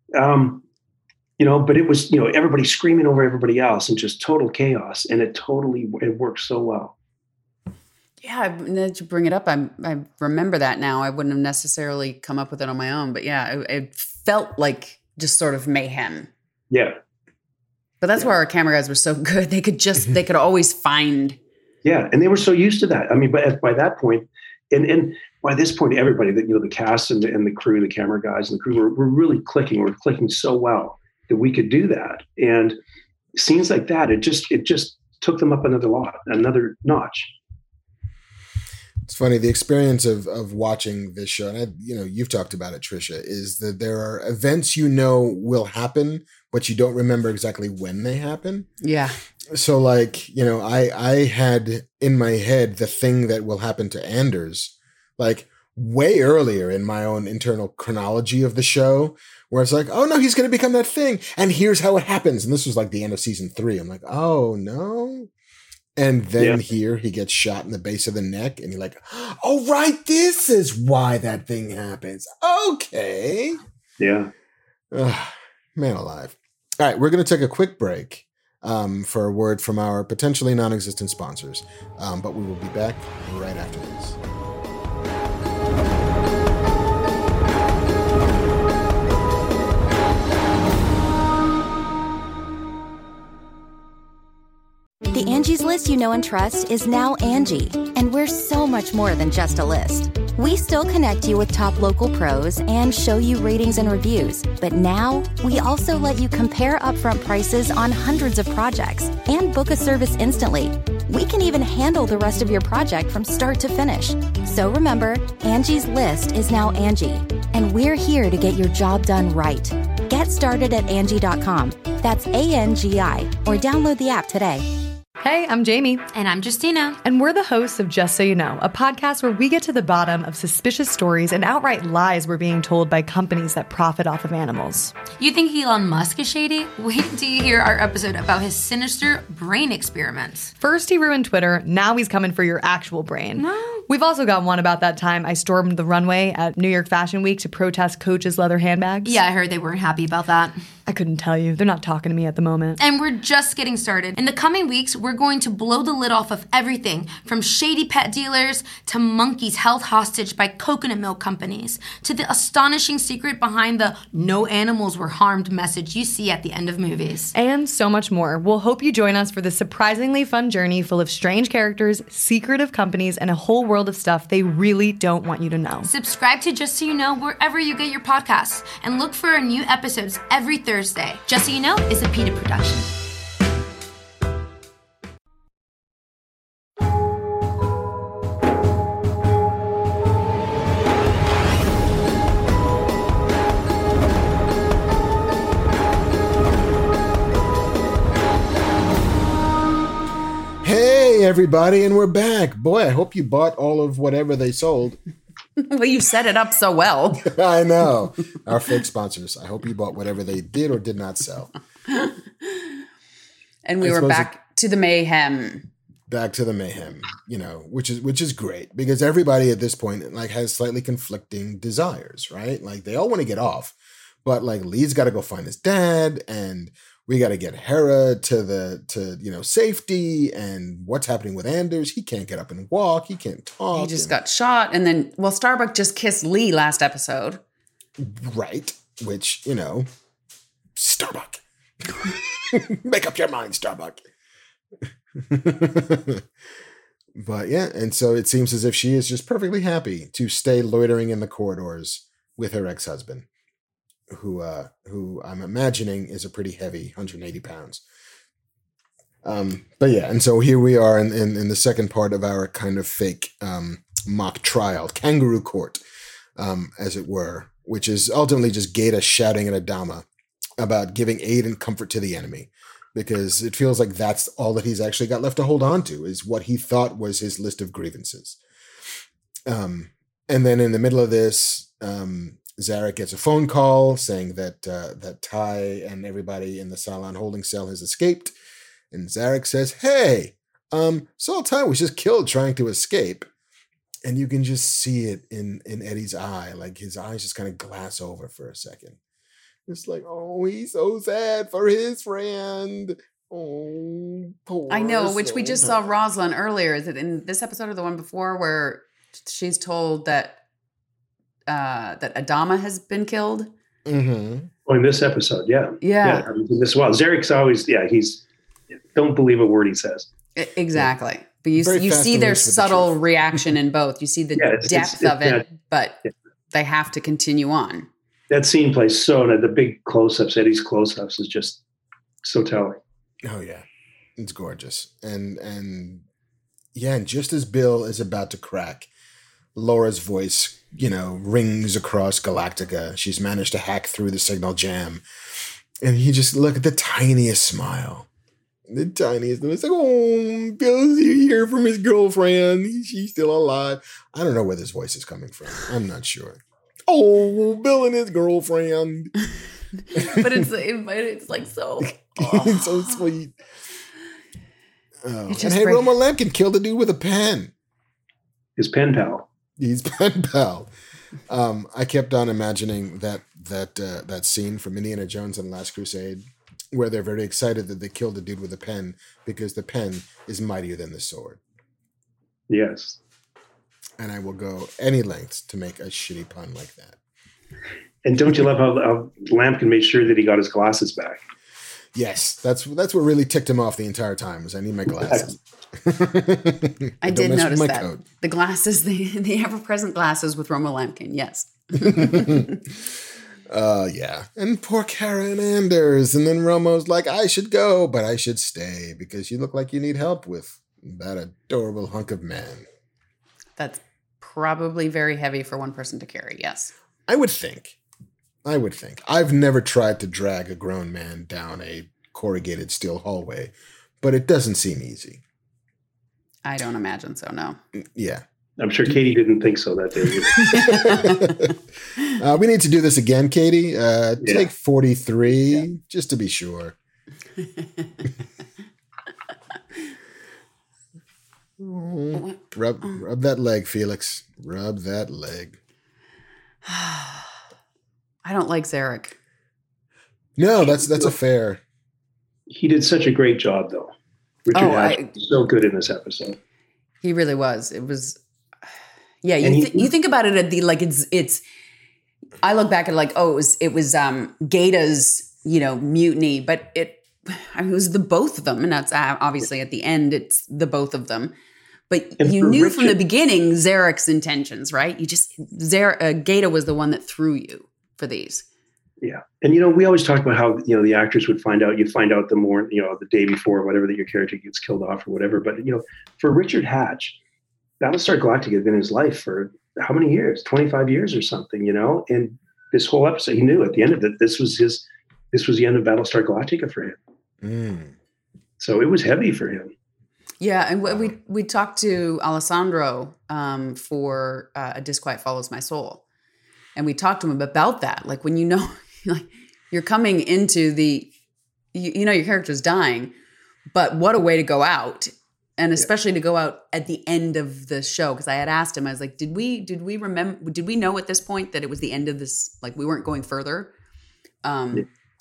But it was, everybody screaming over everybody else and just total chaos. And it worked so well. Yeah. Now that you bring it up, I remember that now. I wouldn't have necessarily come up with it on my own, but yeah, it felt like just sort of mayhem. Yeah. But that's why our camera guys were so good. They could always find. Yeah. And they were so used to that. I mean, but by that point, and by this point, everybody, the cast and the crew, the camera guys and the crew were really clicking. We're clicking so well that we could do that. And scenes like that, it just took them up another notch. It's funny, the experience of watching this show, and you've talked about it, Trisha, is that there are events will happen, but you don't remember exactly when they happen. Yeah. So I had in my head the thing that will happen to Anders, way earlier in my own internal chronology of the show, where it's like, oh no, he's going to become that thing. And here's how it happens. And this was the end of season 3. I'm like, oh no. And then here he gets shot in the base of the neck, and you're like, oh, right, this is why that thing happens. Okay. Yeah. Man alive. All right, we're going to take a quick break for a word from our potentially non-existent sponsors. But we will be back right after this. The Angie's List you know and trust is now Angie, and we're so much more than just a list. We still connect you with top local pros and show you ratings and reviews, but now we also let you compare upfront prices on hundreds of projects and book a service instantly. We can even handle the rest of your project from start to finish. So remember, Angie's List is now Angie, and we're here to get your job done right. Get started at Angie.com. That's ANGI, or download the app today. Hey, I'm Jamie. And I'm Justina. And we're the hosts of Just So You Know, a podcast where we get to the bottom of suspicious stories and outright lies we're being told by companies that profit off of animals. You think Elon Musk is shady? Wait till you hear our episode about his sinister brain experiments. First he ruined Twitter, now he's coming for your actual brain. No. We've also got one about that time I stormed the runway at New York Fashion Week to protest Coach's leather handbags. Yeah, I heard they weren't happy about that. I couldn't tell you. They're not talking to me at the moment. And we're just getting started. In the coming weeks, we're going to blow the lid off of everything from shady pet dealers to monkeys held hostage by coconut milk companies to the astonishing secret behind the "no animals were harmed" message you see at the end of movies. And so much more. We'll hope you join us for this surprisingly fun journey full of strange characters, secretive companies, and a whole world of stuff they really don't want you to know. Subscribe to Just So You Know wherever you get your podcasts and look for our new episodes every Thursday. Just So You Know is a PETA production. Hey, everybody, and we're back. Boy, I hope you bought all of whatever they sold. Well, you set it up so well. I know. Our fake sponsors. I hope you bought whatever they did or did not sell. And we were back to the mayhem. Back to the mayhem, which is great because everybody at this point has slightly conflicting desires, right? They all want to get off, but Lee's got to go find his dad, and We got to get Hera to safety, and what's happening with Anders. He can't get up and walk. He can't talk. He just got shot. And then, Starbuck just kissed Lee last episode. Right. Which, Starbuck. Make up your mind, Starbuck. But yeah, and so it seems as if she is just perfectly happy to stay loitering in the corridors with her ex-husband, who I'm imagining is a pretty heavy 180 pounds. But yeah, and so here we are in the second part of our kind of fake mock trial, kangaroo court, as it were, which is ultimately just Gaeta shouting at Adama about giving aid and comfort to the enemy, because it feels like that's all that he's actually got left to hold on to, is what he thought was his list of grievances. And then in the middle of this, Zarek gets a phone call saying that Ty and everybody in the Cylon holding cell has escaped. And Zarek says, hey, Saul Ty was just killed trying to escape. And you can just see it in Eddie's eye. Like his eyes just kind of glass over for a second. It's like, oh, he's so sad for his friend. Oh, poor I know, which we just saw Saul Ty. Rosalind earlier. Is it in this episode or the one before where she's told that Adama has been killed? Mm-hmm. Oh, in this episode, yeah. Yeah. I mean, this Zarek's always, he's don't believe a word he says. Exactly. But you Very fast see and their loose with the subtle truth. reaction in both. You see the depth of it, but they have to continue on. That scene plays the big close-ups, Eddie's close-ups is just so telling. Oh yeah, it's gorgeous, and just as Bill is about to crack, Laura's voice, rings across Galactica. She's managed to hack through the signal jam, and he just look at the tiniest smile, the tiniest. And it's like, oh, Bill's here from his girlfriend. She's still alive. I don't know where this voice is coming from. I'm not sure. Oh, Bill and his girlfriend. But it's like so. It's so sweet. Oh. It's And just hey, great. Roma Lampkin killed a dude with a pen. His pen pal. He's pen pal. I kept on imagining that scene from Indiana Jones and the Last Crusade, where they're very excited that they killed a dude with a pen because the pen is mightier than the sword. Yes. And I will go any lengths to make a shitty pun like that. And don't you love how Lampkin made sure that he got his glasses back? Yes, that's what really ticked him off the entire time, was I need my glasses. I Don't did mess with notice my that. coat. The glasses, the ever-present glasses with Roma Lampkin, yes. Yeah. And poor Kara and Anders. And then Romo's like, I should go, but I should stay because you look like you need help with that adorable hunk of man. That's probably very heavy for one person to carry, yes. I would think. I've never tried to drag a grown man down a corrugated steel hallway, but it doesn't seem easy. I don't imagine so, no. Yeah. I'm sure Katie didn't think so that day. We need to do this again, Katie. Take 43, just to be sure. Rub that leg, Felix. Rub that leg. I don't like Zarek. No, that's a fair. He did such a great job, though. Richard Hatch was so good in this episode. He really was. It was, yeah. You think about it at the like it's. I look back at like, oh, it was Gaeta's mutiny, but it was the both of them, and that's obviously at the end it's the both of them. But you knew from the beginning Zarek's intentions, right? Gaeta was the one that threw you for these. Yeah. And, we always talk about how, the actors would find out, you'd find out the more, the day before, or whatever, that your character gets killed off or whatever. But, for Richard Hatch, Battlestar Galactica had been his life for how many years? 25 years or something, and this whole episode, he knew at the end of it, this was the end of Battlestar Galactica for him. Mm. So it was heavy for him. Yeah. And we talked to Alessandro for A Disquiet Follows My Soul. And we talked to him about that. Like when like you're coming into your character's dying, but what a way to go out. And especially to go out at the end of the show. Because I had asked him, I was like, did we know at this point that it was the end of this, like we weren't going further? And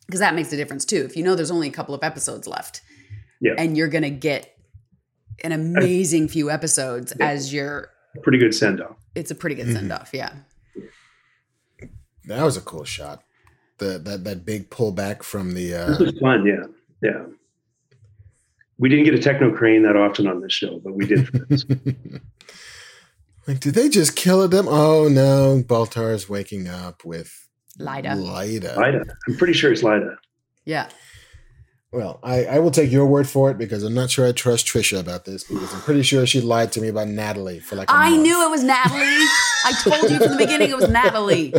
Because that makes a difference too. If you know there's only a couple of episodes left, Yeah. and you're going to get an amazing few episodes as your Pretty good send off. it's a pretty good send off. Yeah. That was a cool shot. That big pullback from the. This was fun. Yeah. Yeah. We didn't get a techno crane that often on this show, but we did for this. Like, did they just kill them? Oh no, Baltar's waking up with Lyda. Lyda. I'm pretty sure it's Lyda. Yeah. Well, I will take your word for it because I'm not sure I trust Trisha about this because I'm pretty sure she lied to me about Natalie for like a I month. knew it was Natalie. I told you from the beginning it was Natalie.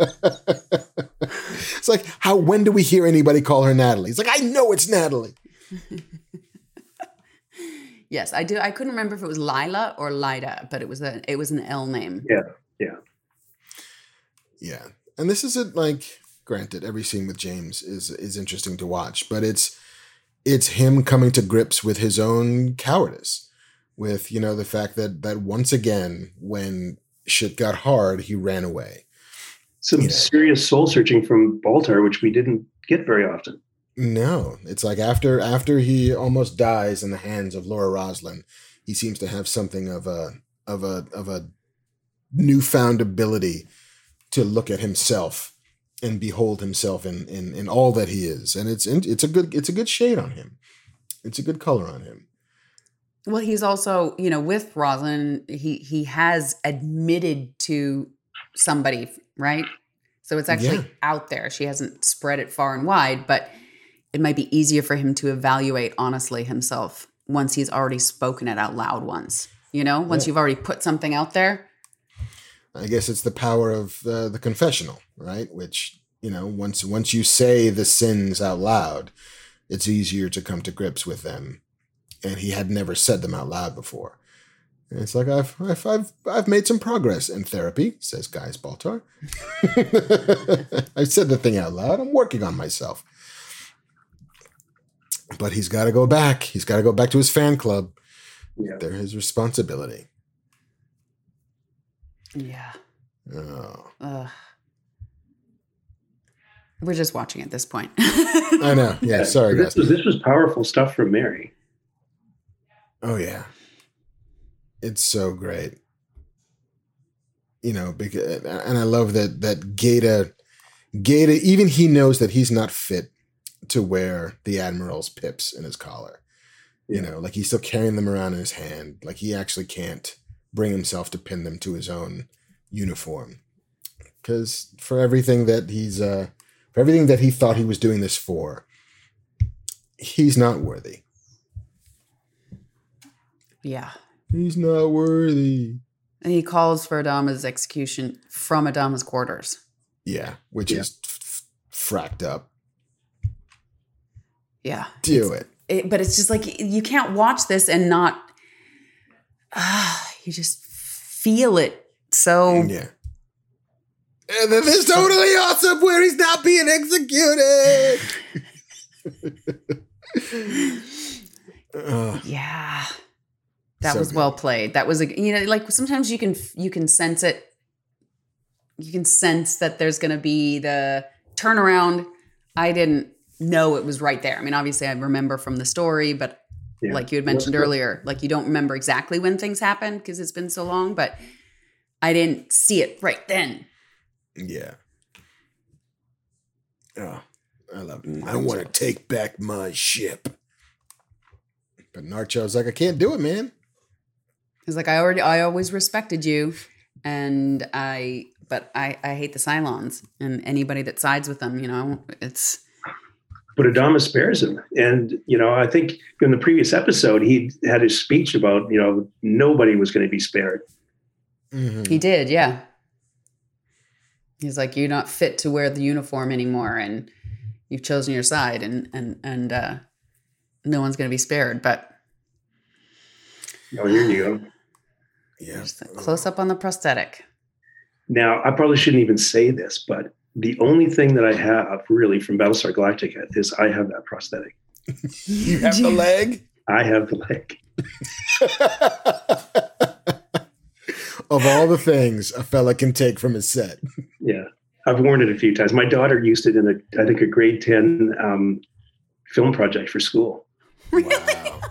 It's like, when do we hear anybody call her Natalie? It's like, I know it's Natalie. Yes, I do. I couldn't remember if it was Lila or Lyda, but it was an L name. Yeah. Yeah. Yeah. And this isn't like, granted, every scene with James is interesting to watch, but it's him coming to grips with his own cowardice, with, the fact that once again, when shit got hard, he ran away. Some serious soul searching from Baltar, which we didn't get very often. No, it's like after he almost dies in the hands of Laura Roslin, he seems to have something of a newfound ability to look at himself and behold himself in all that he is, and it's a good shade on him. It's a good color on him. Well, he's also, with Roslin, he has admitted to somebody, right? So it's actually out there. She hasn't spread it far and wide, but it might be easier for him to evaluate honestly himself once he's already spoken it out loud once, once you've already put something out there. I guess it's the power of the confessional, right? Which, once you say the sins out loud, it's easier to come to grips with them. And he had never said them out loud before. And it's like, I've made some progress in therapy, says Gaius Baltar. I said the thing out loud. I'm working on myself. But he's got to go back. He's got to go back to his fan club. Yeah. They're his responsibility. Yeah. Oh. We're just watching at this point. I know. Yeah. Sorry, guys. This was powerful stuff from Mary. Oh, yeah. It's so great. Because, and I love that Gaeta, even he knows that he's not fit to wear the Admiral's pips in his collar. Like he's still carrying them around in his hand. Like he actually can't bring himself to pin them to his own uniform. Because for everything that he thought he was doing this for, he's not worthy. Yeah. He's not worthy. And he calls for Adama's execution from Adama's quarters. Yeah, which is fracked up. Yeah. Do it. But it's just like, you can't watch this and not, you just feel it. So. Yeah. And then there's totally awesome where he's not being executed. Yeah. That So was good. well played. That was like sometimes you can sense it. You can sense that there's going to be the turnaround. I didn't know it was right there. I mean, obviously I remember from the story, but like you had mentioned earlier, like you don't remember exactly when things happened because it's been so long, but I didn't see it right then. Yeah. Oh, I love it. I want to take back my ship. But Narcho's like, I can't do it, man. He's like, I always respected you, but I hate the Cylons and anybody that sides with them. It's. But Adama spares him, and I think in the previous episode he had his speech about nobody was going to be spared. Mm-hmm. He did, yeah. He's like, you're not fit to wear the uniform anymore, and you've chosen your side, and no one's going to be spared. But Oh, here you go. Yeah. just a close up on the prosthetic. Now, I probably shouldn't even say this, but the only thing that I have really from Battlestar Galactica is I have that prosthetic. You have the leg? I have the leg. Of all the things a fella can take from his set. Yeah. I've worn it a few times. My daughter used it in a grade 10 film project for school. Wow.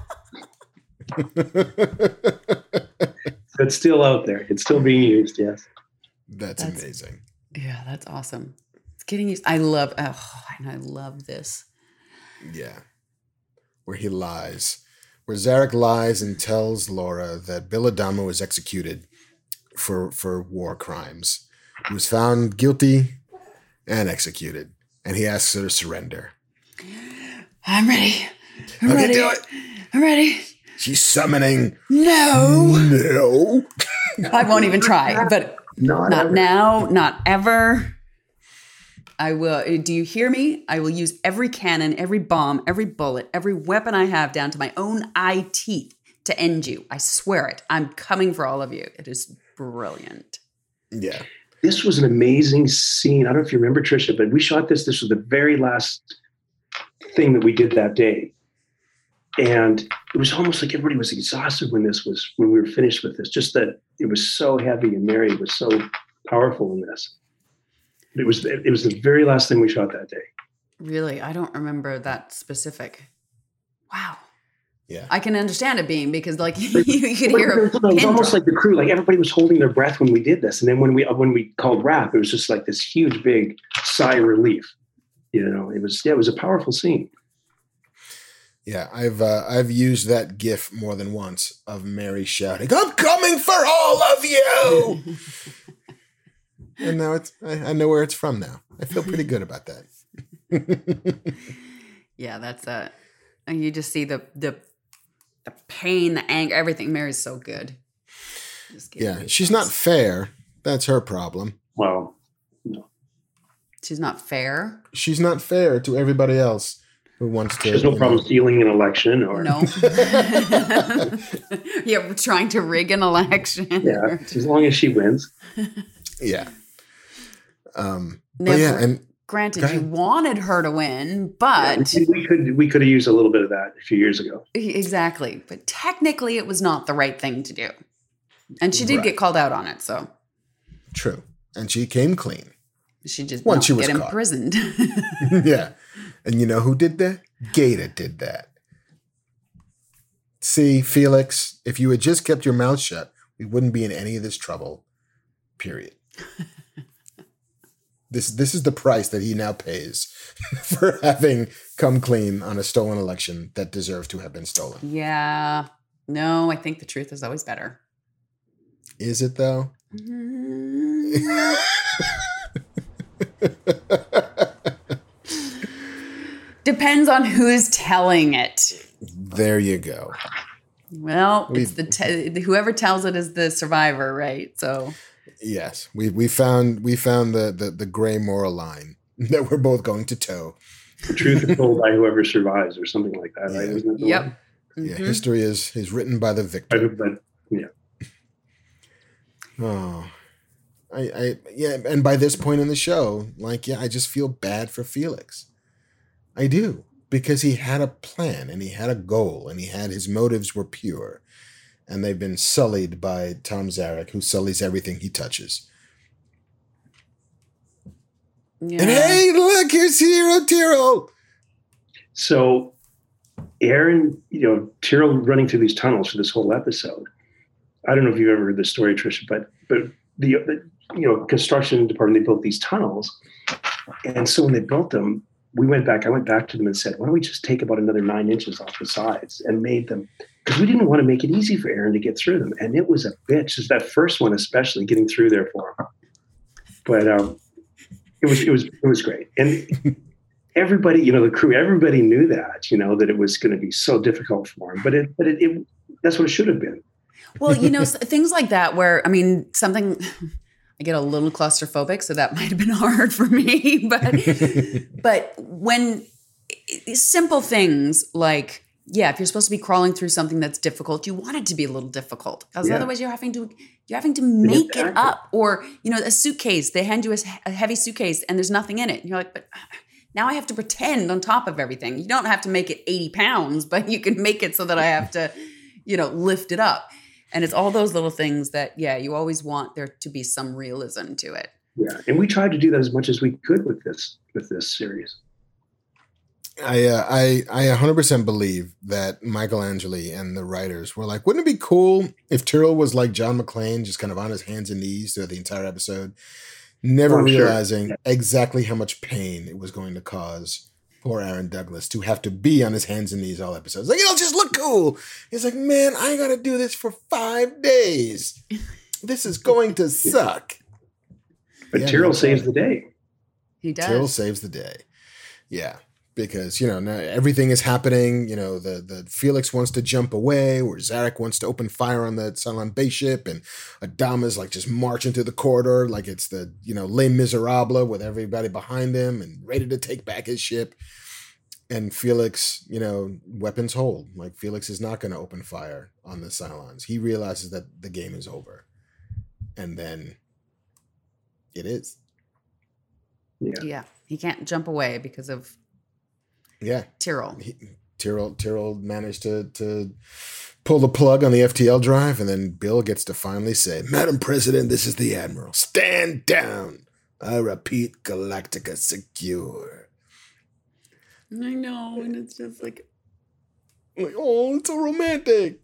So it's still out there. It's still being used. Yes. That's amazing. Yeah, that's awesome. It's getting used. I love this. Yeah. Where he lies. Where Zarek lies and tells Laura that Bill Adamo was executed for war crimes. He was found guilty and executed. And he asks her to surrender. I'm ready. I'm Okay, ready. do it. I'm ready. She's summoning. No. No. I won't even try, but not ever. now, not ever. I will. Do you hear me? I will use every cannon, every bomb, every bullet, every weapon I have down to my own eye teeth to end you. I swear it. I'm coming for all of you. It is brilliant. Yeah. This was an amazing scene. I don't know if you remember, Trisha, but we shot this. This was the very last thing that we did that day. And it was almost like everybody was exhausted when we were finished with this, just that it was so heavy and Mary was so powerful in this. It was the very last thing we shot that day. Really? I don't remember that specific. Wow. Yeah. I can understand it being because like you could hear a It was pin almost drop. like the crew, like everybody was holding their breath when we did this. And then when we called wrap, it was just like this huge, big sigh of relief. You know, it was a powerful scene. Yeah, I've used that GIF more than once of Mary shouting, "I'm coming for all of you!" And now I know where it's from now. I feel pretty good about that. Yeah, that's and you just see the pain, the anger, everything. Mary's so good. Yeah, she's not fair. That's her problem. Well, no. She's not fair. She's not fair to everybody else who wants to. There's no problem stealing an election or No. Yeah, we're trying to rig an election. yeah, as long as she wins. Yeah. But Never. yeah, and Granted, Go you ahead. wanted her to win, but we could have used a little bit of that a few years ago. exactly. But technically, it was not the right thing to do, and she did Right. get called out on it. So true, and she came clean. she just Once not she was get caught. imprisoned. Yeah, and you know who did that? Gata did that. See, Felix, if you had just kept your mouth shut, we wouldn't be in any of this trouble. Period. This is the price that he now pays for having come clean on a stolen election that deserved to have been stolen. Yeah. No, I think the truth is always better. Is it though? Depends on who's telling it. There you go. Well, it's whoever tells it is the survivor, right? So Yes, we found the gray moral line that we're both going to toe. The truth is told by whoever survives, or something like that, right? Yeah. Isn't it the Yep. one? Yeah, history is written by the victor. But yeah, Oh, yeah, and by this point in the show, I just feel bad for Felix. I do, because he had a plan and he had a goal and his motives were pure, and they've been sullied by Tom Zarek, who sullies everything he touches. yeah. And hey, look, here's Hero Tyrrell. so Aaron, Tyrrell running through these tunnels for this whole episode. I don't know if you've ever heard this story, Trisha, but the construction department, they built these tunnels, and so when they built them, I went back to them and said, why don't we just take about another 9 inches off the sides and made them, because we didn't want to make it easy for Aaron to get through them. And it was a bitch, just that first one, especially getting through there for him. But it was great. And everybody, the crew, everybody knew that, that it was going to be so difficult for him, but it that's what it should have been. Well, things like that where, something, I get a little claustrophobic, so that might have been hard for me. But when simple things like, if you're supposed to be crawling through something that's difficult, you want it to be a little difficult, because otherwise you're having to make it up. Or, a suitcase, they hand you a heavy suitcase and there's nothing in it. And you're like, but now I have to pretend on top of everything. You don't have to make it 80 pounds, but you can make it so that I have to, lift it up. And it's all those little things that, you always want there to be some realism to it. Yeah, and we tried to do that as much as we could with this series. I 100% believe that Michelangelo and the writers were like, wouldn't it be cool if Tyrell was like John McClane, just kind of on his hands and knees through the entire episode, never realizing exactly how much pain it was going to cause poor Aaron Douglas to have to be on his hands and knees all episodes. Like, it'll just look cool. He's like, man, I got to do this for 5 days. This is going to suck. But Tyrell saves the day. He does. Tyrell saves the day. Yeah. Because, now everything is happening. The Felix wants to jump away, or Zarek wants to open fire on the Cylon base ship, and Adama's like just marching through the corridor like it's the, Les Miserables with everybody behind him and ready to take back his ship. And Felix, weapons hold. Like, Felix is not going to open fire on the Cylons. He realizes that the game is over. And then it is. Yeah. He can't jump away because of Tyrell. Tyrell managed to pull the plug on the FTL drive, and then Bill gets to finally say, Madam President, this is the Admiral. Stand down. I repeat, Galactica secure. I know, and it's just like oh, it's so romantic.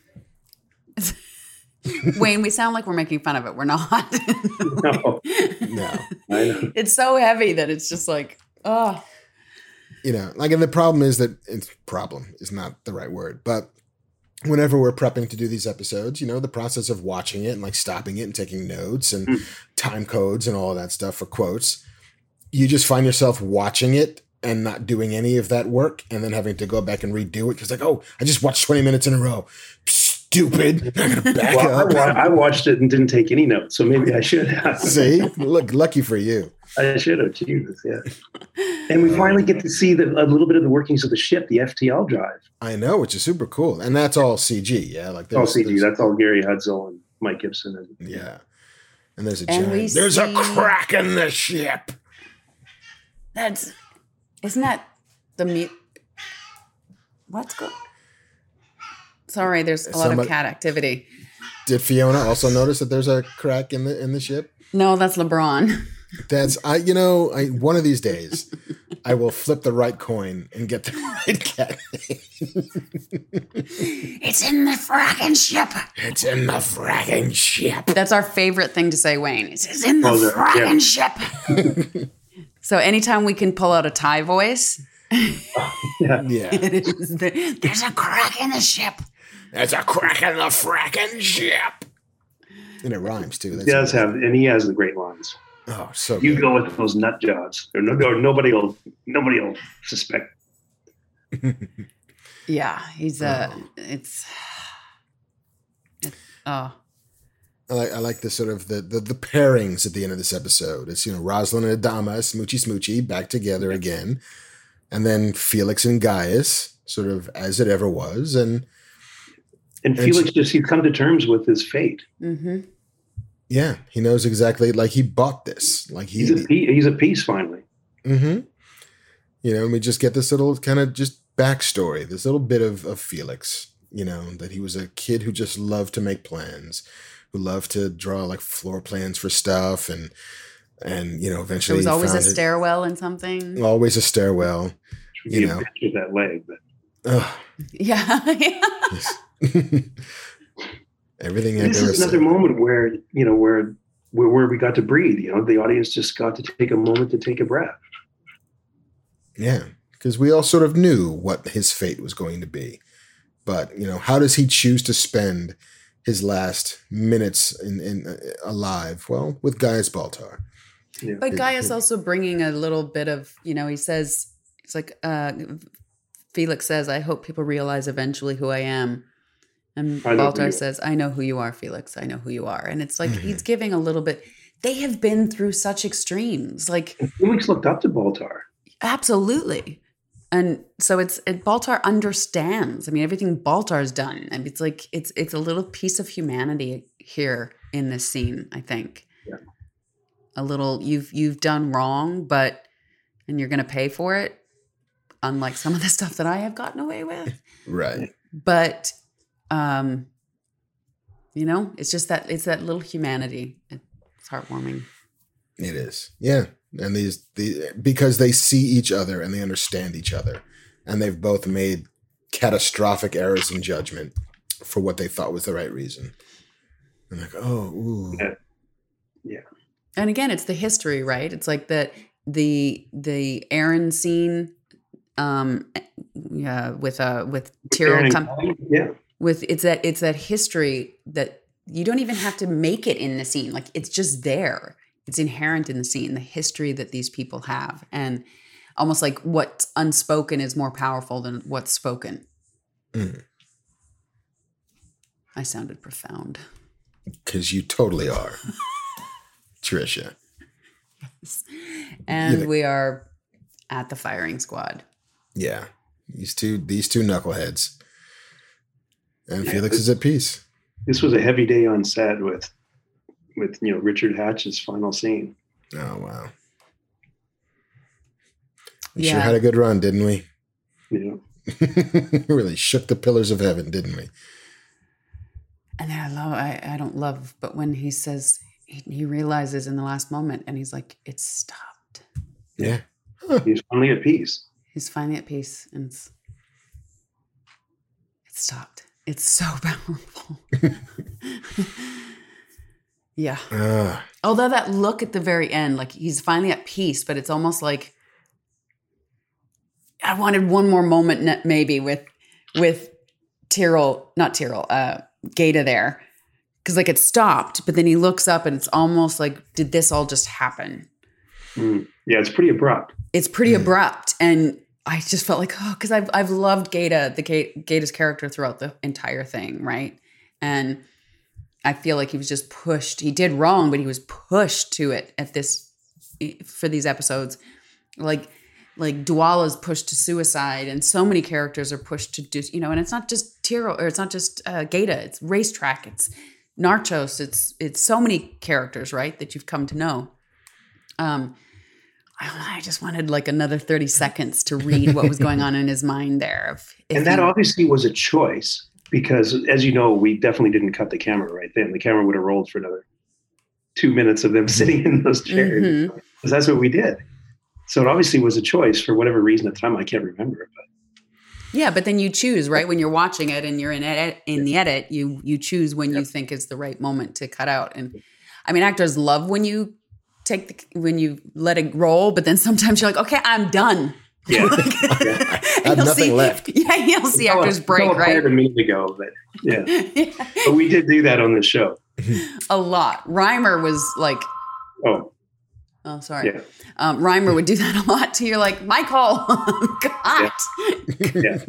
Wayne, we sound like we're making fun of it. We're not. No. I know. It's so heavy that it's just like, oh. And the problem is that problem is not the right word, but whenever we're prepping to do these episodes, the process of watching it and like stopping it and taking notes and time codes and all of that stuff for quotes, you just find yourself watching it and not doing any of that work and then having to go back and redo it. Cause like, oh, I just watched 20 minutes in a row. Stupid. I'm going to back up. I watched it and didn't take any notes. So maybe I should have. See, look, lucky for you. I should have. Jesus, yeah. And we finally get to see a little bit of the workings of the ship, the FTL drive. I know, which is super cool. And that's all CG, yeah? Like all CG. That's all Gary Hudzel and Mike Gibson. Yeah. And there's a there's a crack in the ship. Isn't that the what's going? Sorry, there's a lot of cat activity. Did Fiona also notice that there's a crack in the ship? No, that's LeBron. That's one of these days I will flip the right coin and get the right cat name. It's in the fracking ship. It's in the fracking ship. That's our favorite thing to say, Wayne. It's in the fracking ship. So anytime we can pull out a Thai voice, it is there's a crack in the ship. There's a crack in the fracking ship. And it rhymes too. He does have, and he has the great lines. Oh, so you good. Go with those nut jobs. Nobody will suspect. Yeah, he's I like the sort of the pairings at the end of this episode. It's Rosalind and Adama, smoochy back together again, and then Felix and Gaius, sort of as it ever was, and Felix he's come to terms with his fate. Mm-hmm. Yeah, he knows exactly. Like he bought this. Like he's at peace finally. Mm-hmm. And we just get this little kind of just backstory, this little bit of Felix. That he was a kid who just loved to make plans, who loved to draw like floor plans for stuff, and eventually there was always a stairwell and something. Always a stairwell. With that leg, but yeah. Everything. This is another moment where where we got to breathe. The audience just got to take a moment to take a breath. Yeah, because we all sort of knew what his fate was going to be, but how does he choose to spend his last minutes in alive? Well, with Gaius Baltar. Yeah. But Gaius also bringing a little bit of he says it's like Felix says, "I hope people realize eventually who I am." And Baltar says, "I know who you are, Felix. I know who you are." And it's like he's giving a little bit. They have been through such extremes. Like Felix looked up to Baltar. Absolutely. And so Baltar understands. I mean, everything Baltar's done. And it's like it's a little piece of humanity here in this scene, I think. Yeah. A little you've done wrong, and you're gonna pay for it, unlike some of the stuff that I have gotten away with. Right. But it's just that little humanity. It's heartwarming. It is. Yeah. And because they see each other and they understand each other, and they've both made catastrophic errors in judgment for what they thought was the right reason. And like, oh, ooh. Yeah. And again, it's the history, right? It's like the Aaron scene with Tyrell it's that history that you don't even have to make it in the scene. Like, it's just there. It's inherent in the scene, the history that these people have. And almost like what's unspoken is more powerful than what's spoken. Mm. I sounded profound. Because you totally are, Trisha. Yes. And we are at the firing squad. Yeah. These two knuckleheads. And Felix is at peace. This was a heavy day on set with Richard Hatch's final scene. Oh, wow. We sure had a good run, didn't we? Yeah. Really shook the pillars of heaven, didn't we? And then I don't love, but when he says, he realizes in the last moment and he's like, it's stopped. Yeah. Huh. He's finally at peace. He's finally at peace, and it's stopped. It's so powerful. Yeah. Although that look at the very end, like he's finally at peace, but it's almost like I wanted one more moment maybe with Gaeta there. Because like it stopped, but then he looks up and it's almost like, did this all just happen? Mm. Yeah, it's pretty abrupt. It's pretty abrupt. And I just felt like, because I've loved Gaeta's character throughout the entire thing, right? And I feel like he was just pushed. He did wrong, but he was pushed to it for these episodes. Like Duala's pushed to suicide, and so many characters are pushed to do, and it's not just Tyrell, or it's not just Gaeta, it's Racetrack, it's Narcos, it's so many characters, right, that you've come to know. I just wanted like another 30 seconds to read what was going on in his mind there. And that obviously was a choice because, as you know, we definitely didn't cut the camera right then. The camera would have rolled for another 2 minutes of them sitting in those chairs. Because that's what we did. So it obviously was a choice for whatever reason at the time. I can't remember it. But. Yeah, but then you choose, right? When you're watching it and you're in the edit, you choose when you think is the right moment to cut out. And I mean, actors love when you when you let it roll, but then sometimes you're like, okay, I'm done. Yeah. I have nothing left. Yeah, you'll see actors break, right? A minute ago, but yeah. But we did do that on the show. A lot. Reimer was like, oh, sorry. Yeah. Reimer would do that a lot too. You're like, Michael, God. Yeah.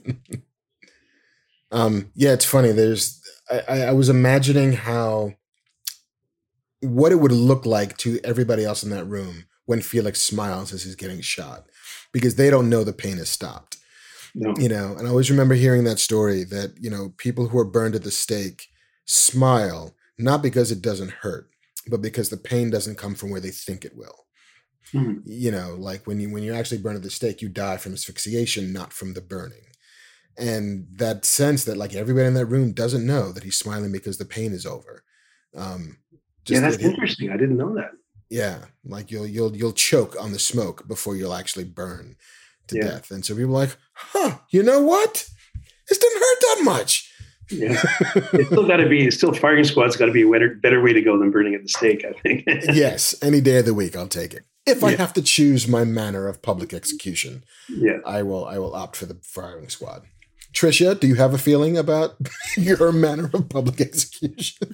Yeah, it's funny. I was imagining what it would look like to everybody else in that room when Felix smiles as he's getting shot, because they don't know the pain has stopped. No. And I always remember hearing that story that, people who are burned at the stake smile, not because it doesn't hurt, but because the pain doesn't come from where they think it will. Mm-hmm. Like when you actually burn at the stake, you die from asphyxiation, not from the burning. And that sense that like everybody in that room doesn't know that he's smiling because the pain is over. That's interesting. I didn't know that. Yeah, like you'll choke on the smoke before you'll actually burn to death. And so people are like, you know what? This didn't hurt that much. Yeah, it's still firing squad's got to be a better way to go than burning at the stake, I think. Yes, any day of the week, I'll take it. If I have to choose my manner of public execution, I will opt for the firing squad. Tricia, do you have a feeling about your manner of public execution?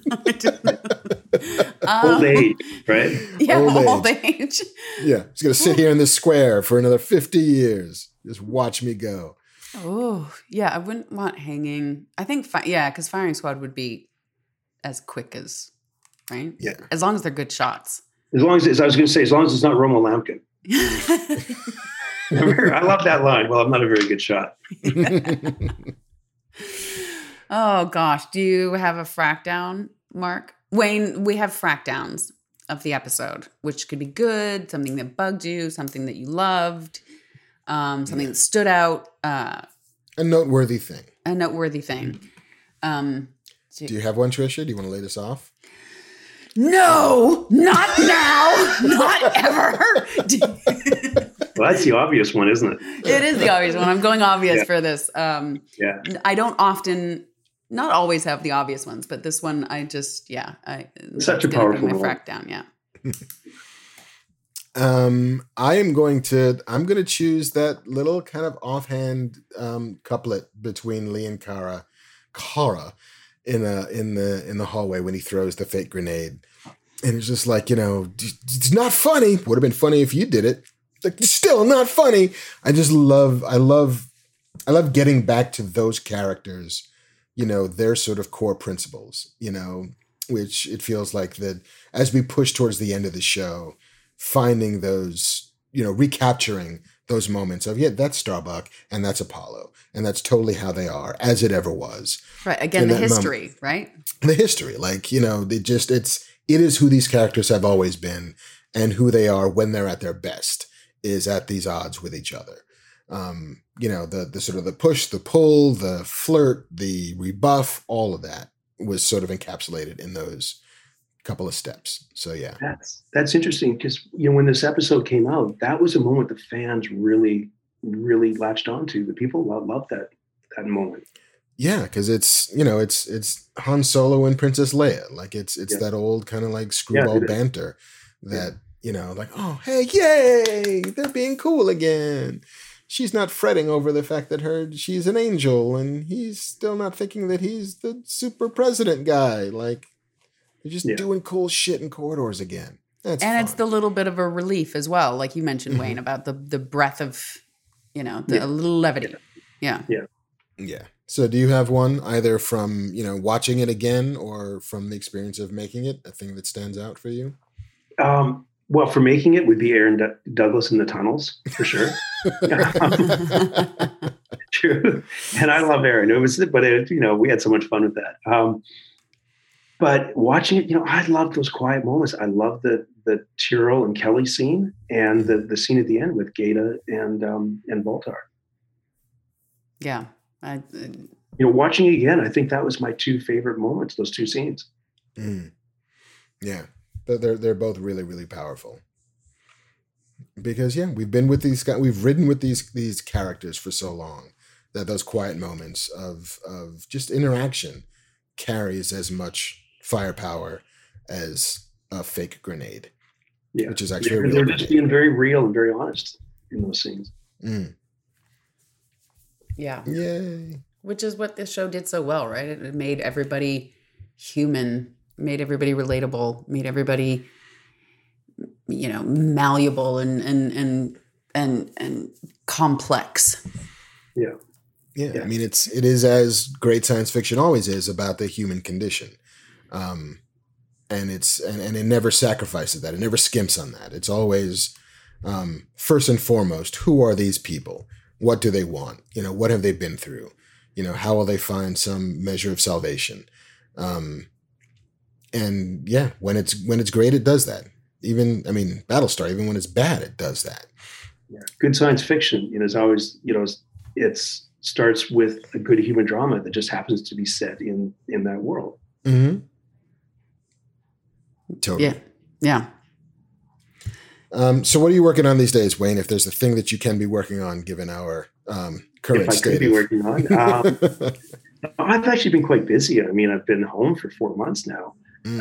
Old age, right? Yeah, old age. Yeah, he's going to sit here in this square for another 50 years. Just watch me go. Oh, yeah, I wouldn't want hanging. I think, because firing squad would be as quick as, right? Yeah. As long as they're good shots. As long as it's not Romo Lampkin. I love that line. Well, I'm not a very good shot. Oh, gosh. Do you have a frack down, Mark? Wayne, we have frack downs of the episode, which could be good, something that bugged you, something that you loved, something that stood out. A noteworthy thing. Do you have one, Trisha? Do you want to lay this off? No, not now, not ever. Well, that's the obvious one, isn't it? It is the obvious one. I'm going obvious for this. Yeah. I don't often, not always have the obvious ones, but this one I just, Such a powerful my one. frack down. Yeah. I'm going to choose that little kind of offhand couplet between Lee and Kara in the hallway when he throws the fake grenade. And it's just like, it's not funny. Would have been funny if you did it. Like, it's still not funny. I love getting back to those characters, their sort of core principles, which it feels like that as we push towards the end of the show, finding those, recapturing those moments of, that's Starbuck and that's Apollo. And that's totally how they are, as it ever was. Right. Again, the history, right? The history. Like, it is who these characters have always been, and who they are when they're at their best is at these odds with each other. The sort of the push, the pull, the flirt, the rebuff, all of that was sort of encapsulated in those couple of steps. So yeah. That's interesting because, when this episode came out, that was a moment the fans really, really latched onto. The people loved that moment. Yeah, because it's Han Solo and Princess Leia. Like it's that old kind of like screwball banter that, like, oh, hey, yay, they're being cool again. She's not fretting over the fact that she's an angel and he's still not thinking that he's the super president guy. Like, they're just doing cool shit in corridors again. That's fun. It's the little bit of a relief as well, like you mentioned, Wayne, about the breath of, a little levity. Yeah. Yeah. Yeah. So do you have one either from, watching it again or from the experience of making it, a thing that stands out for you? Well, for making it would be Aaron Douglas in the tunnels, for sure. True. And I love Aaron. We had so much fun with that. But watching it, I love those quiet moments. I love the Tyrell and Kelly scene and the scene at the end with Gaeta and Voltar. Yeah. Watching it again, I think that was my two favorite moments, those two scenes. Mm. Yeah. They're both really, really powerful. Because we've been with these guys, we've ridden with these characters for so long that those quiet moments of just interaction carries as much firepower as a fake grenade. Yeah. Which is actually they're just being very real and very honest in those scenes. Mm. Yeah. Yay. Which is what this show did so well, right? It made everybody human, made everybody relatable, made everybody, malleable and complex. Yeah. Yeah. I mean, it is, as great science fiction always is, about the human condition. And it never sacrifices that. It never skimps on that. It's always, first and foremost, who are these people? What do they want? What have they been through? How will they find some measure of salvation? And when it's great, it does that. Battlestar, even when it's bad, it does that. Yeah. Good science fiction, is always, it starts with a good human drama that just happens to be set in that world. Mm-hmm. Totally. Yeah. So what are you working on these days, Wayne? If there's a thing that you can be working on, given our current state. If I could be working on, I've actually been quite busy. I've been home for 4 months now,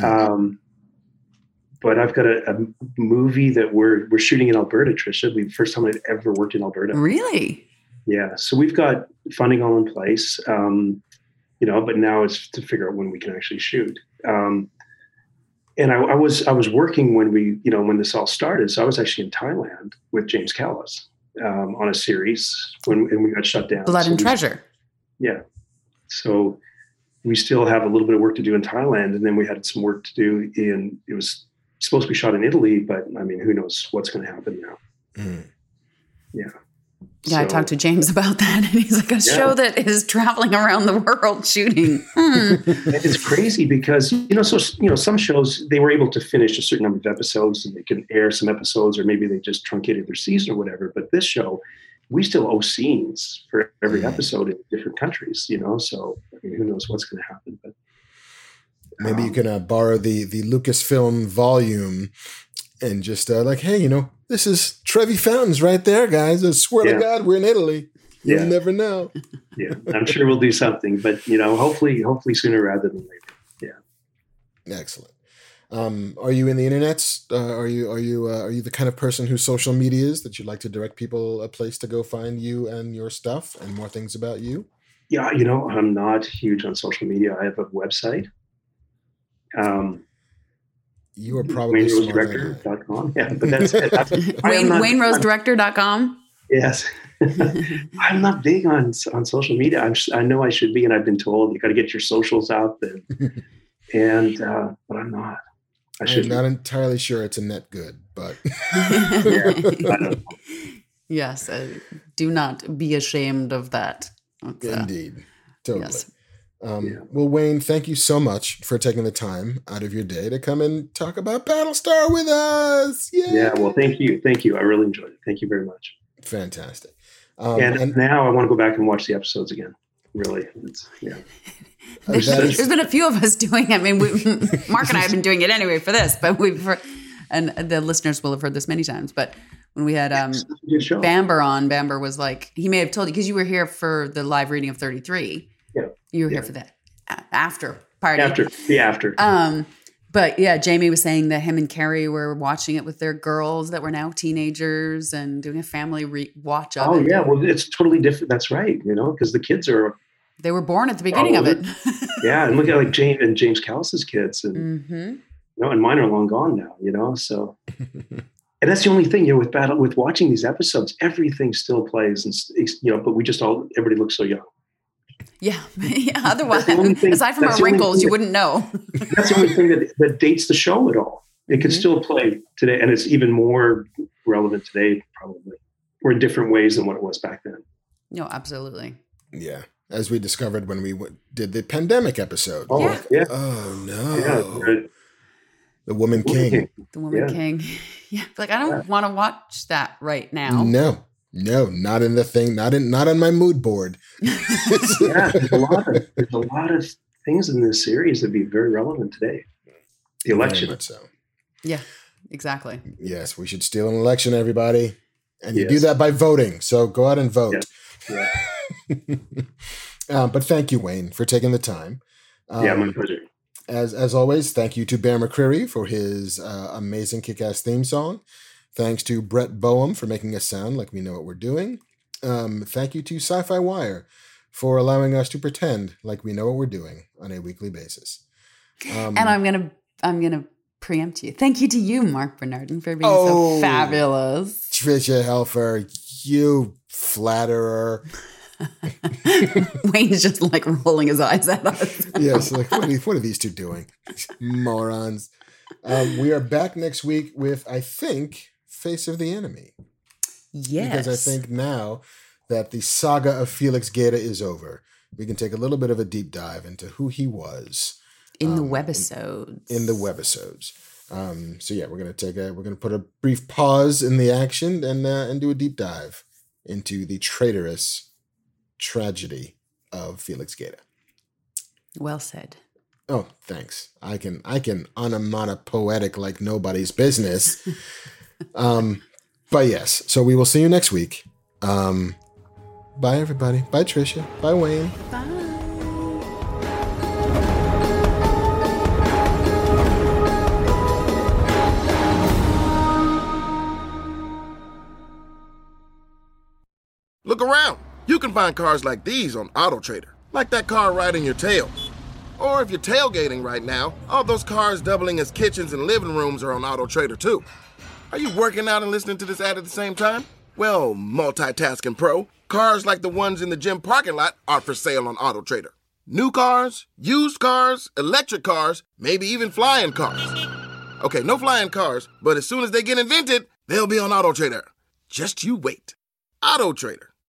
but I've got a movie that we're shooting in Alberta, Trisha. It'll be the first time I've ever worked in Alberta. Really? Yeah. So we've got funding all in place, but now it's to figure out when we can actually shoot. And I was working when when this all started. So I was actually in Thailand with James Callis on a series and we got shut down. Blood and Treasure. Yeah. So we still have a little bit of work to do in Thailand. And then we had some work to do it was supposed to be shot in Italy, but who knows what's going to happen now. Mm. Yeah. Yeah, I talked to James about that, and he's like, a show that is traveling around the world shooting. It's crazy because, some shows, they were able to finish a certain number of episodes and they can air some episodes, or maybe they just truncated their season or whatever. But this show, we still owe scenes for every episode in different countries, so who knows what's going to happen. But Maybe you can borrow the Lucasfilm volume and just like, hey, this is Trevi Fountains right there, guys. I swear to God, we're in Italy. You'll never know. Yeah, I'm sure we'll do something, but hopefully sooner rather than later. Yeah. Excellent. Are you in the internets? Are you the kind of person whose social media is that you'd like to direct people a place to go find you and your stuff and more things about you? Yeah, I'm not huge on social media. I have a website. You are probably WayneRoseDirector.com. Yeah, but that's it. WayneRoseDirector.com. Yes. I'm not big on social media. I know I should be, and I've been told you got to get your socials out there. But I'm not. I'm not entirely sure it's a net good, but I don't know. Yes, do not be ashamed of that. Indeed, totally. Yes. Well, Wayne, thank you so much for taking the time out of your day to come and talk about Battlestar with us. Yay! Yeah, well, thank you. I really enjoyed it. Thank you very much. Fantastic. And now I want to go back and watch the episodes again. Really, There's been a few of us doing it. I mean, Mark and I have been doing it anyway for this, but and the listeners will have heard this many times. But when we had Bamber on, Bamber was like, he may have told you because you were here for the live reading of 33. Yeah, you were here for that after party. After. But yeah, Jamie was saying that him and Carrie were watching it with their girls that were now teenagers and doing a family watch of it. Oh yeah, well, it's totally different. That's right. Because the kids they were born at the beginning of it. Yeah, and look at James Callis's kids, and and mine are long gone now. So, and that's the only thing with watching these episodes, everything still plays, and but everybody looks so young. Yeah. Otherwise, aside from our wrinkles, you wouldn't know. That's the only thing that dates the show at all. It could still play today, and it's even more relevant today, probably, or in different ways than what it was back then. No, absolutely. Yeah. As we discovered when we did the pandemic episode. Oh, yeah. Oh, no. Yeah. The Woman King. The Woman King. Yeah. I don't want to watch that right now. No, not in the thing. Not on my mood board. Yeah, there's a lot of things in this series that be very relevant today. The election. Very much so. Yeah, exactly. Yes, we should steal an election, everybody. And you do that by voting. So go out and vote. Yeah. But thank you, Wayne, for taking the time. My pleasure. As always, thank you to Bear McCreary for his amazing kick-ass theme song. Thanks to Brett Boehm for making us sound like we know what we're doing. Thank you to Sci-Fi Wire for allowing us to pretend like we know what we're doing on a weekly basis. And I'm gonna preempt you. Thank you to you, Mark Bernardin, for being so fabulous. Tricia Helfer, you flatterer. Wayne's just rolling his eyes at us. Yes, what are these two doing? Morons. We are back next week with, I think, Face of the Enemy. Yes. Because I think now that the saga of Felix Gaeta is over, we can take a little bit of a deep dive into who he was. In the webisodes. In the webisodes. So yeah, we're gonna put a brief pause in the action and do a deep dive into the traitorous tragedy of Felix Gaeta. Well said. Oh, thanks. I can onomatopoetic like nobody's business. But yes, so we will see you next week. Bye everybody. Bye Tricia. Bye Wayne. Bye. Look around. You can find cars like these on AutoTrader, like that car riding your tail. Or if you're tailgating right now, all those cars doubling as kitchens and living rooms are on AutoTrader too. Are you working out and listening to this ad at the same time? Well, multitasking pro, cars like the ones in the gym parking lot are for sale on AutoTrader. New cars, used cars, electric cars, maybe even flying cars. Okay, no flying cars, but as soon as they get invented, they'll be on AutoTrader. Just you wait. AutoTrader.